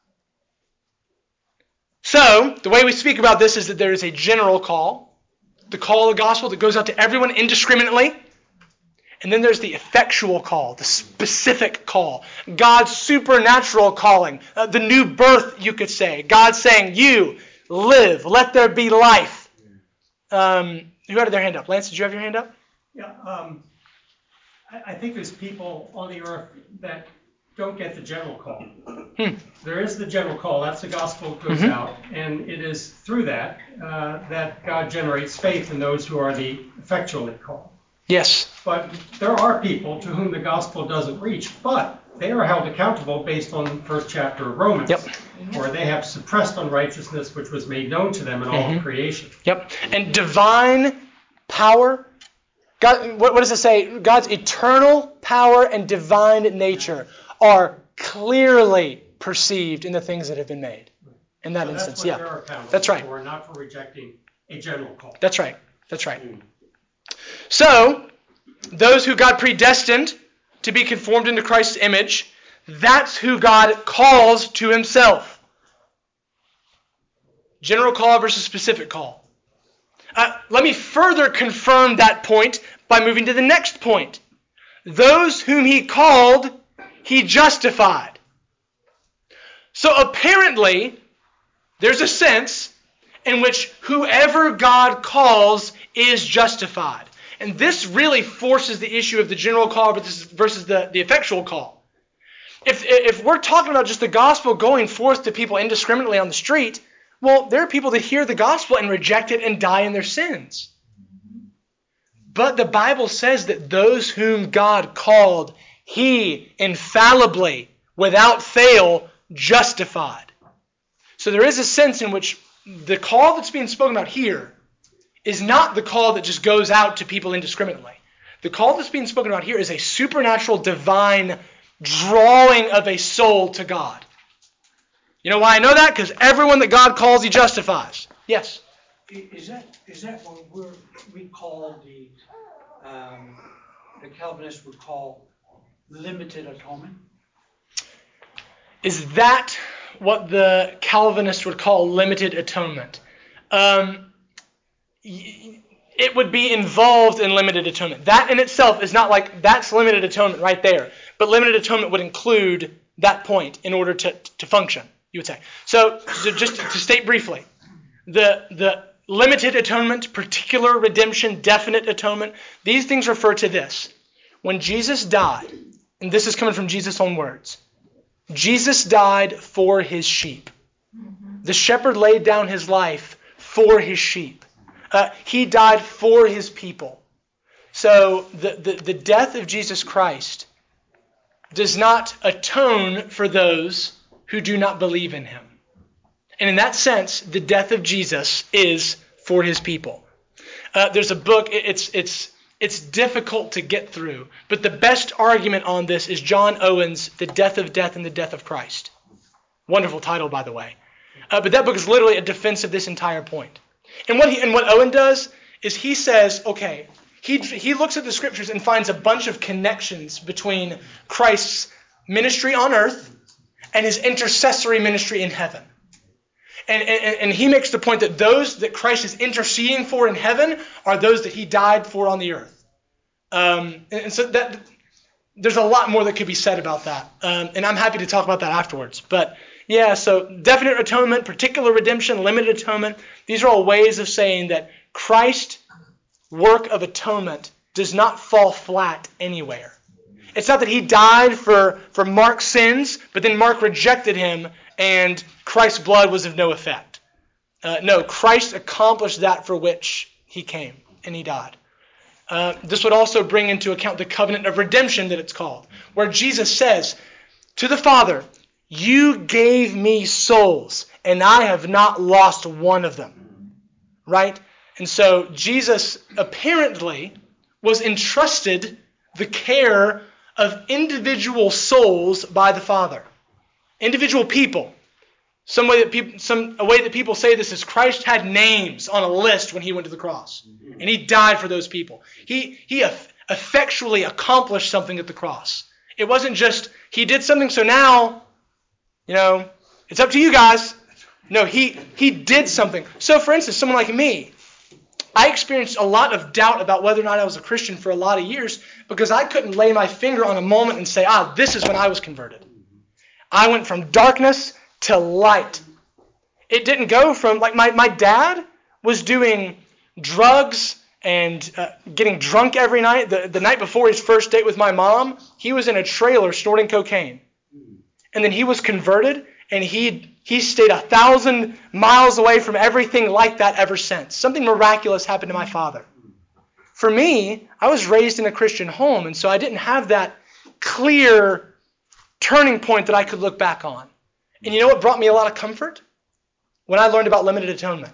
So, the way we speak about this is that there is a general call, the call of the gospel that goes out to everyone indiscriminately. And then there's the effectual call, the specific call, God's supernatural calling, uh, the new birth, you could say. God saying, you live, let there be life. Um, who had their hand up? Lance, did you have your hand up? Yeah, um, I, I think there's people on the earth that don't get the general call. Hmm. There is the general call. That's the gospel that goes Mm-hmm. out. And it is through that uh, that God generates faith in those who are the effectually called. Yes. But there are people to whom the gospel doesn't reach, but they are held accountable based on the first chapter of Romans, Yep. where they have suppressed unrighteousness which was made known to them in all Mhm. of creation. Yep. And divine power, God, what, what does it say? God's eternal power and divine nature are clearly perceived in the things that have been made. In that So instance, that's what yeah. they're accountable That's right. for, not for rejecting a general call. That's right. That's right. So, those who God predestined to be conformed into Christ's image, that's who God calls to himself. General call versus specific call. Uh, let me further confirm that point by moving to the next point. Those whom he called, he justified. So apparently, there's a sense in which whoever God calls is justified. And this really forces the issue of the general call versus the, the effectual call. If, if we're talking about just the gospel going forth to people indiscriminately on the street, well, there are people that hear the gospel and reject it and die in their sins. But the Bible says that those whom God called, he infallibly, without fail, justified. So there is a sense in which the call that's being spoken about here is not the call that just goes out to people indiscriminately. The call that's being spoken about here is a supernatural, divine drawing of a soul to God. You know why I know that? Because everyone that God calls, he justifies. Yes? Is that is that what we're, we call the um, the Calvinists would call limited atonement? Is that what the Calvinists would call limited atonement? Um, it would be involved in limited atonement. That in itself is not like, that's limited atonement right there. But limited atonement would include that point in order to, to function, you would say. So, so just to state briefly, the, the limited atonement, particular redemption, definite atonement, these things refer to this. When Jesus died, and this is coming from Jesus' own words, Jesus died for his sheep. The shepherd laid down his life for his sheep. Uh, he died for his people. So the, the, the death of Jesus Christ does not atone for those who do not believe in him. And in that sense, the death of Jesus is for his people. Uh, there's a book, it's it's it's difficult to get through, but the best argument on this is John Owen's The Death of Death and the Death of Christ. Wonderful title, by the way. Uh, but that book is literally a defense of this entire point. And what he and what Owen does is he says, okay, he he looks at the scriptures and finds a bunch of connections between Christ's ministry on earth and his intercessory ministry in heaven. And, and, and he makes the point that those that Christ is interceding for in heaven are those that he died for on the earth. Um, and, and so that there's a lot more that could be said about that. Um, and I'm happy to talk about that afterwards. But yeah, so definite atonement, particular redemption, limited atonement, these are all ways of saying that Christ's work of atonement does not fall flat anywhere. It's not that he died for, for Mark's sins, but then Mark rejected him and Christ's blood was of no effect. Uh, no, Christ accomplished that for which he came, and he died. Uh, this would also bring into account the covenant of redemption that it's called, where Jesus says to the Father, "You gave me souls, and I have not lost one of them." Right? And so Jesus apparently was entrusted the care of individual souls by the Father. Individual people. Some way that people, some a way that people say this is Christ had names on a list when he went to the cross, and he died for those people. He he effectually accomplished something at the cross. It wasn't just he did something, so now, you know, it's up to you guys. No, he he did something. So, for instance, someone like me, I experienced a lot of doubt about whether or not I was a Christian for a lot of years because I couldn't lay my finger on a moment and say, ah, this is when I was converted. I went from darkness to light. It didn't go from, like my, my dad was doing drugs and uh, getting drunk every night. The, the night before his first date with my mom, he was in a trailer snorting cocaine. And then he was converted, and he he stayed a thousand miles away from everything like that ever since. Something miraculous happened to my father. For me, I was raised in a Christian home, and so I didn't have that clear turning point that I could look back on. And you know what brought me a lot of comfort? When I learned about limited atonement.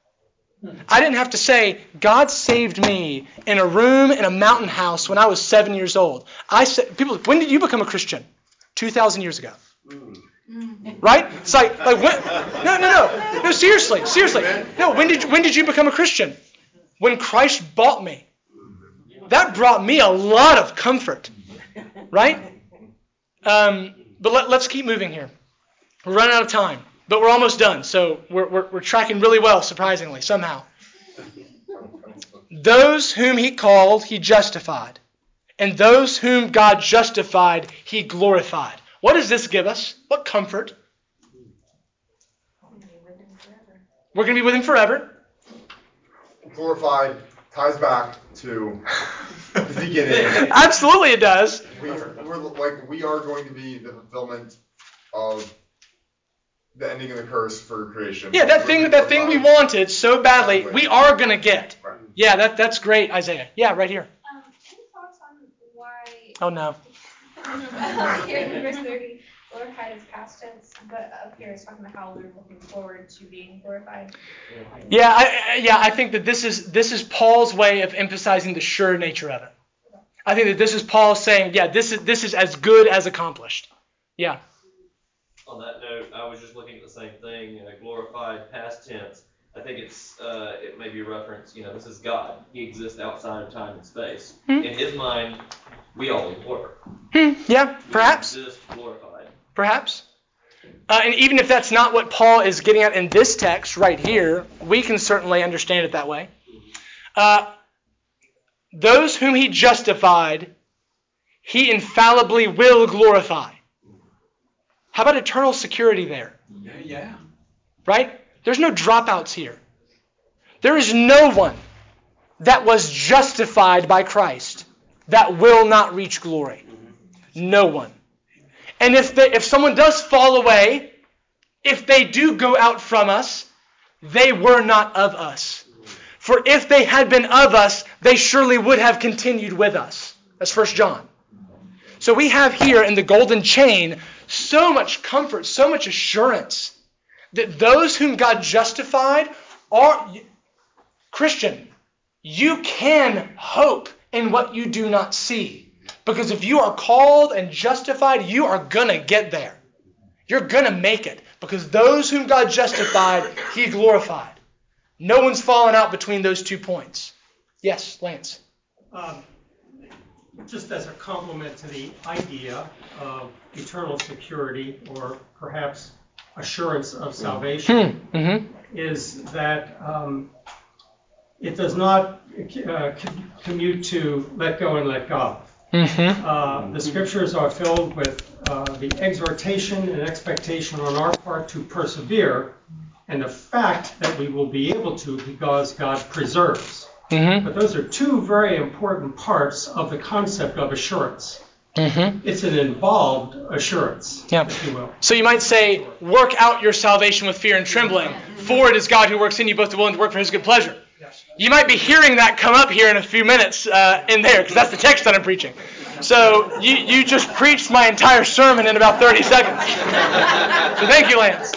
I didn't have to say, God saved me in a room in a mountain house when I was seven years old. I said, people, when did you become a Christian? two thousand years ago. Right? It's like, like when, no, no, no. No, seriously, seriously. No, when did, when did you become a Christian? When Christ bought me. That brought me a lot of comfort. Right? Um, but let, let's keep moving here. We're running out of time, but we're almost done. So we're, we're, we're tracking really well, surprisingly, somehow. Those whom he called, he justified. And those whom God justified, he glorified. What does this give us? What comfort? We're going to be with him forever. Glorified ties back to the beginning. Absolutely it does. We are, we're like we are going to be the fulfillment of the ending of the curse for creation. Yeah, that thing that thing we wanted so badly, we are going to get. Right. Yeah, that that's great, Isaiah. Yeah, right here. Um, any thoughts on why? Oh no. Here in verse thirty, glorified is past tense, but up here it's talking about how we're looking forward to being glorified. Yeah, I, I, yeah, I think that this is this is Paul's way of emphasizing the sure nature of it. I think that this is Paul saying, yeah, this is this is as good as accomplished. Yeah. On that note, I was just looking at the same thing, uh, glorified past tense. I think it's uh, it may be a reference. You know, this is God. He exists outside of time and space. Hmm. In His mind, we always were. Hmm. Yeah, perhaps. We exist glorified. Perhaps. Uh, and even if that's not what Paul is getting at in this text right here, we can certainly understand it that way. Uh, those whom he justified, he infallibly will glorify. How about eternal security there? Yeah, yeah. Right? There's no dropouts here. There is no one that was justified by Christ that will not reach glory. No one. And if they, if someone does fall away, if they do go out from us, they were not of us. For if they had been of us, they surely would have continued with us. That's First John. So we have here in the golden chain so much comfort, so much assurance that those whom God justified are... Christian, you can hope in what you do not see. Because if you are called and justified, you are going to get there. You're going to make it. Because those whom God justified, He glorified. No one's fallen out between those two points. Yes, Lance. Um, just as a complement to the idea of eternal security, or perhaps assurance of salvation Mm-hmm. is that um, it does not uh, commute to let go and let God. Mm-hmm. Uh, the scriptures are filled with uh, the exhortation and expectation on our part to persevere, and the fact that we will be able to because God preserves. Mm-hmm. But those are two very important parts of the concept of assurance. Mm-hmm. It's an involved assurance, Yeah. if you will. So you might say, work out your salvation with fear and trembling, for it is God who works in you both to will and to work for his good pleasure. You might be hearing that come up here in a few minutes uh, in there, because that's the text that I'm preaching. So you, you just preached my entire sermon in about thirty seconds. So thank you, Lance.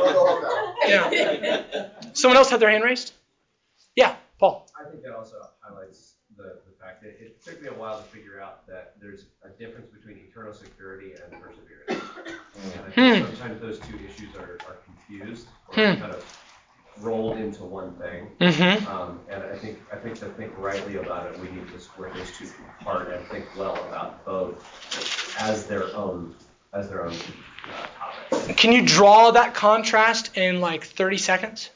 Yeah. Someone else had their hand raised? Yeah, Paul. I think that also highlights the, the fact that it took me a while to figure out that there's a difference between eternal security and perseverance. And I think Hmm. sometimes those two issues are, are confused or Hmm. kind of rolled into one thing. Mm-hmm. Um, and I think I think to think rightly about it, we need to square those two apart and think well about both as their own as their own uh, topics. Can you draw that contrast in like thirty seconds?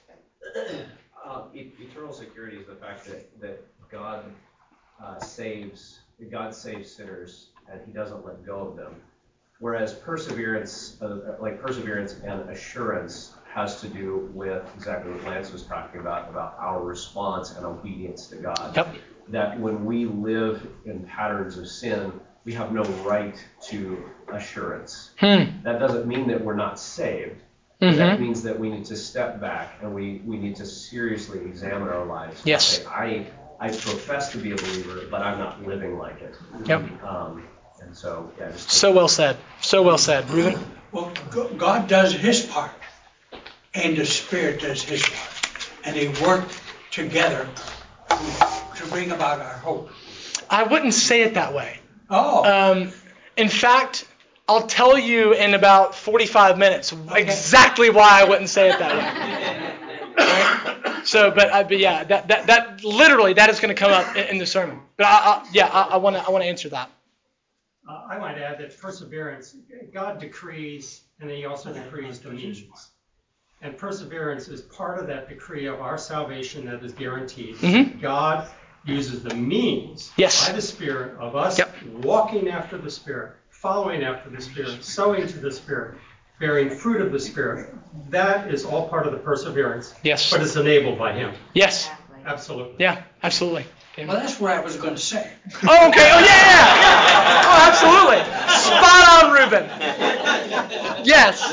Uh, e- eternal security is the fact that, that God uh, saves God saves sinners and he doesn't let go of them. Whereas perseverance, uh, like perseverance and assurance, has to do with exactly what Lance was talking about, about our response and obedience to God. Yep. That when we live in patterns of sin, we have no right to assurance. Hmm. That doesn't mean that we're not saved. Mm-hmm. That means that we need to step back and we, we need to seriously examine our lives. Yes. And say, I I profess to be a believer, but I'm not living like it. Yep. Um, and so, yeah. Just So well said. So well said. Reuben? Well, Go- God does his part, and the Spirit does his part. And they work together to, to bring about our hope. I wouldn't say it that way. Oh. Um, in fact, I'll tell you in about forty-five minutes exactly why I wouldn't say it that way. Right? So, but, uh, but yeah, that, that that literally that is going to come up in, in the sermon. But I, I, yeah, I want to I want to answer that. Uh, I might add that perseverance, God decrees, and then he also decrees the means. And perseverance is part of that decree of our salvation that is guaranteed. Mm-hmm. God uses the means yes. by the Spirit of us yep. walking after the Spirit, following after the Spirit, sowing to the Spirit, bearing fruit of the Spirit. That is all part of the perseverance. Yes. But it's enabled by him. Yes. Absolutely. Yeah, absolutely. Okay. Well, that's what I was going to say. Oh, okay. Oh, yeah. Oh, absolutely. Spot on, Reuben. Yes.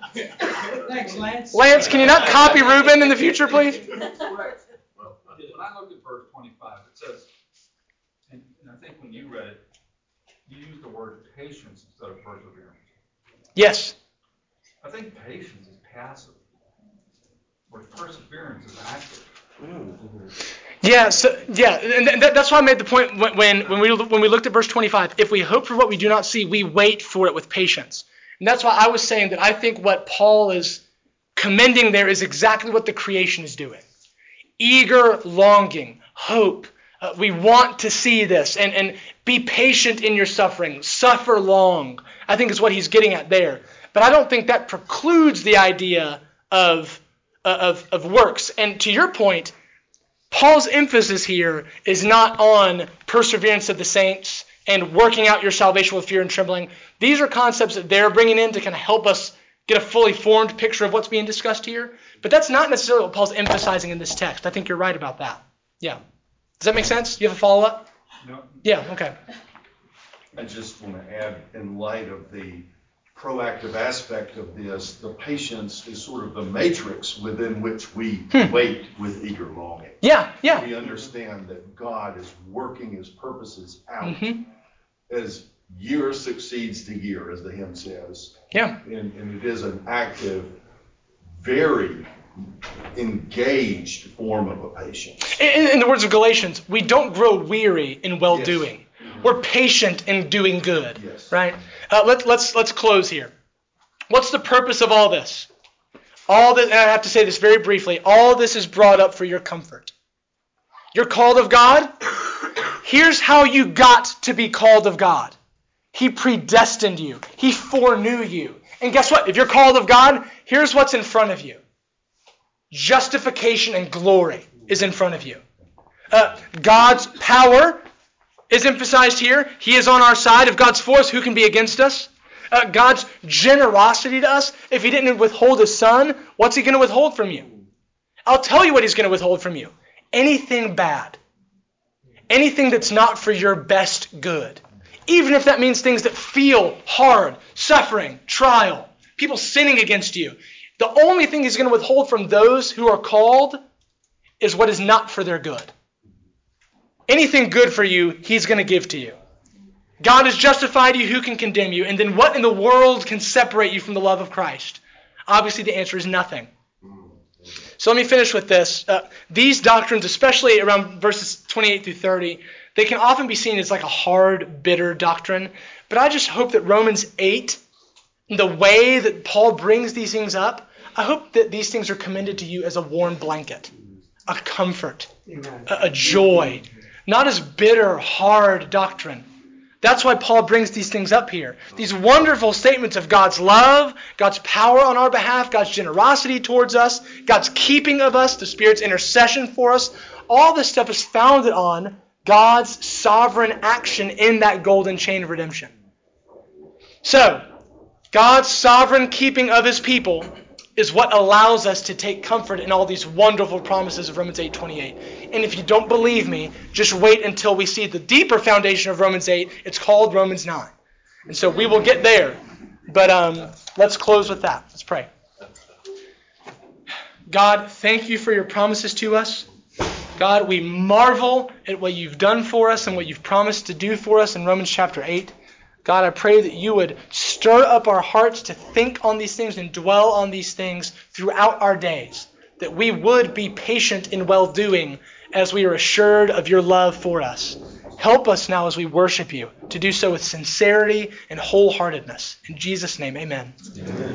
Thanks, Lance. Lance, can you not copy Reuben in the future, please? When I look at verse twenty-five, it says, and, and I think when you read it, you used the word patience instead of perseverance. Yes. I think patience is passive, whereas perseverance is active. Yeah, so yeah, and that, that's why I made the point when when when we when we looked at verse twenty-five. If we hope for what we do not see, we wait for it with patience. And that's why I was saying that I think what Paul is commending there is exactly what the creation is doing. Eager longing, hope. Uh, we want to see this, and and be patient in your suffering. Suffer long, I think is what he's getting at there. But I don't think that precludes the idea of uh, of of works. And to your point, Paul's emphasis here is not on perseverance of the saints and working out your salvation with fear and trembling. These are concepts that they're bringing in to kind of help us get a fully formed picture of what's being discussed here. But that's not necessarily what Paul's emphasizing in this text. I think you're right about that. Yeah. Does that make sense? You have a follow-up? No. Yeah, okay. I just want to add, in light of the proactive aspect of this, the patience is sort of the matrix within which we hmm. wait with eager longing. Yeah, yeah. We understand that God is working his purposes out mm-hmm. as year succeeds to year, as the hymn says. Yeah. And, and it is an active, very engaged form of a patience. In, in the words of Galatians, we don't grow weary in well-doing. Yes. We're patient in doing good. Yes. Right? Uh, let's let's let's close here. What's the purpose of all this? All this, and I have to say this very briefly. All this is brought up for your comfort. You're called of God. Here's how you got to be called of God. He predestined you. He foreknew you. And guess what? If you're called of God, here's what's in front of you. Justification and glory is in front of you. Uh, God's power is emphasized here. He is on our side. If God's for us, who can be against us? Uh, God's generosity to us. If he didn't withhold his son, what's he going to withhold from you? I'll tell you what he's going to withhold from you. Anything bad. Anything that's not for your best good. Even if that means things that feel hard, suffering, trial, people sinning against you. The only thing he's going to withhold from those who are called is what is not for their good. Anything good for you, he's going to give to you. God has justified you, who can condemn you? And then what in the world can separate you from the love of Christ? Obviously the answer is nothing. So let me finish with this. Uh, these doctrines, especially around verses twenty-eight through thirty, they can often be seen as like a hard, bitter doctrine. But I just hope that Romans eight, the way that Paul brings these things up, I hope that these things are commended to you as a warm blanket, a comfort, a, a joy, not as bitter, hard doctrine. That's why Paul brings these things up here. These wonderful statements of God's love, God's power on our behalf, God's generosity towards us, God's keeping of us, the Spirit's intercession for us. All this stuff is founded on God's sovereign action in that golden chain of redemption. So, God's sovereign keeping of his people is what allows us to take comfort in all these wonderful promises of Romans eight twenty-eight. And if you don't believe me, just wait until we see the deeper foundation of Romans eight. It's called Romans nine. And so we will get there. But um, let's close with that. Let's pray. God, thank you for your promises to us. God, we marvel at what you've done for us and what you've promised to do for us in Romans chapter eight. God, I pray that you would stir up our hearts to think on these things and dwell on these things throughout our days, that we would be patient in well-doing as we are assured of your love for us. Help us now as we worship you to do so with sincerity and wholeheartedness. In Jesus' name, amen. Amen.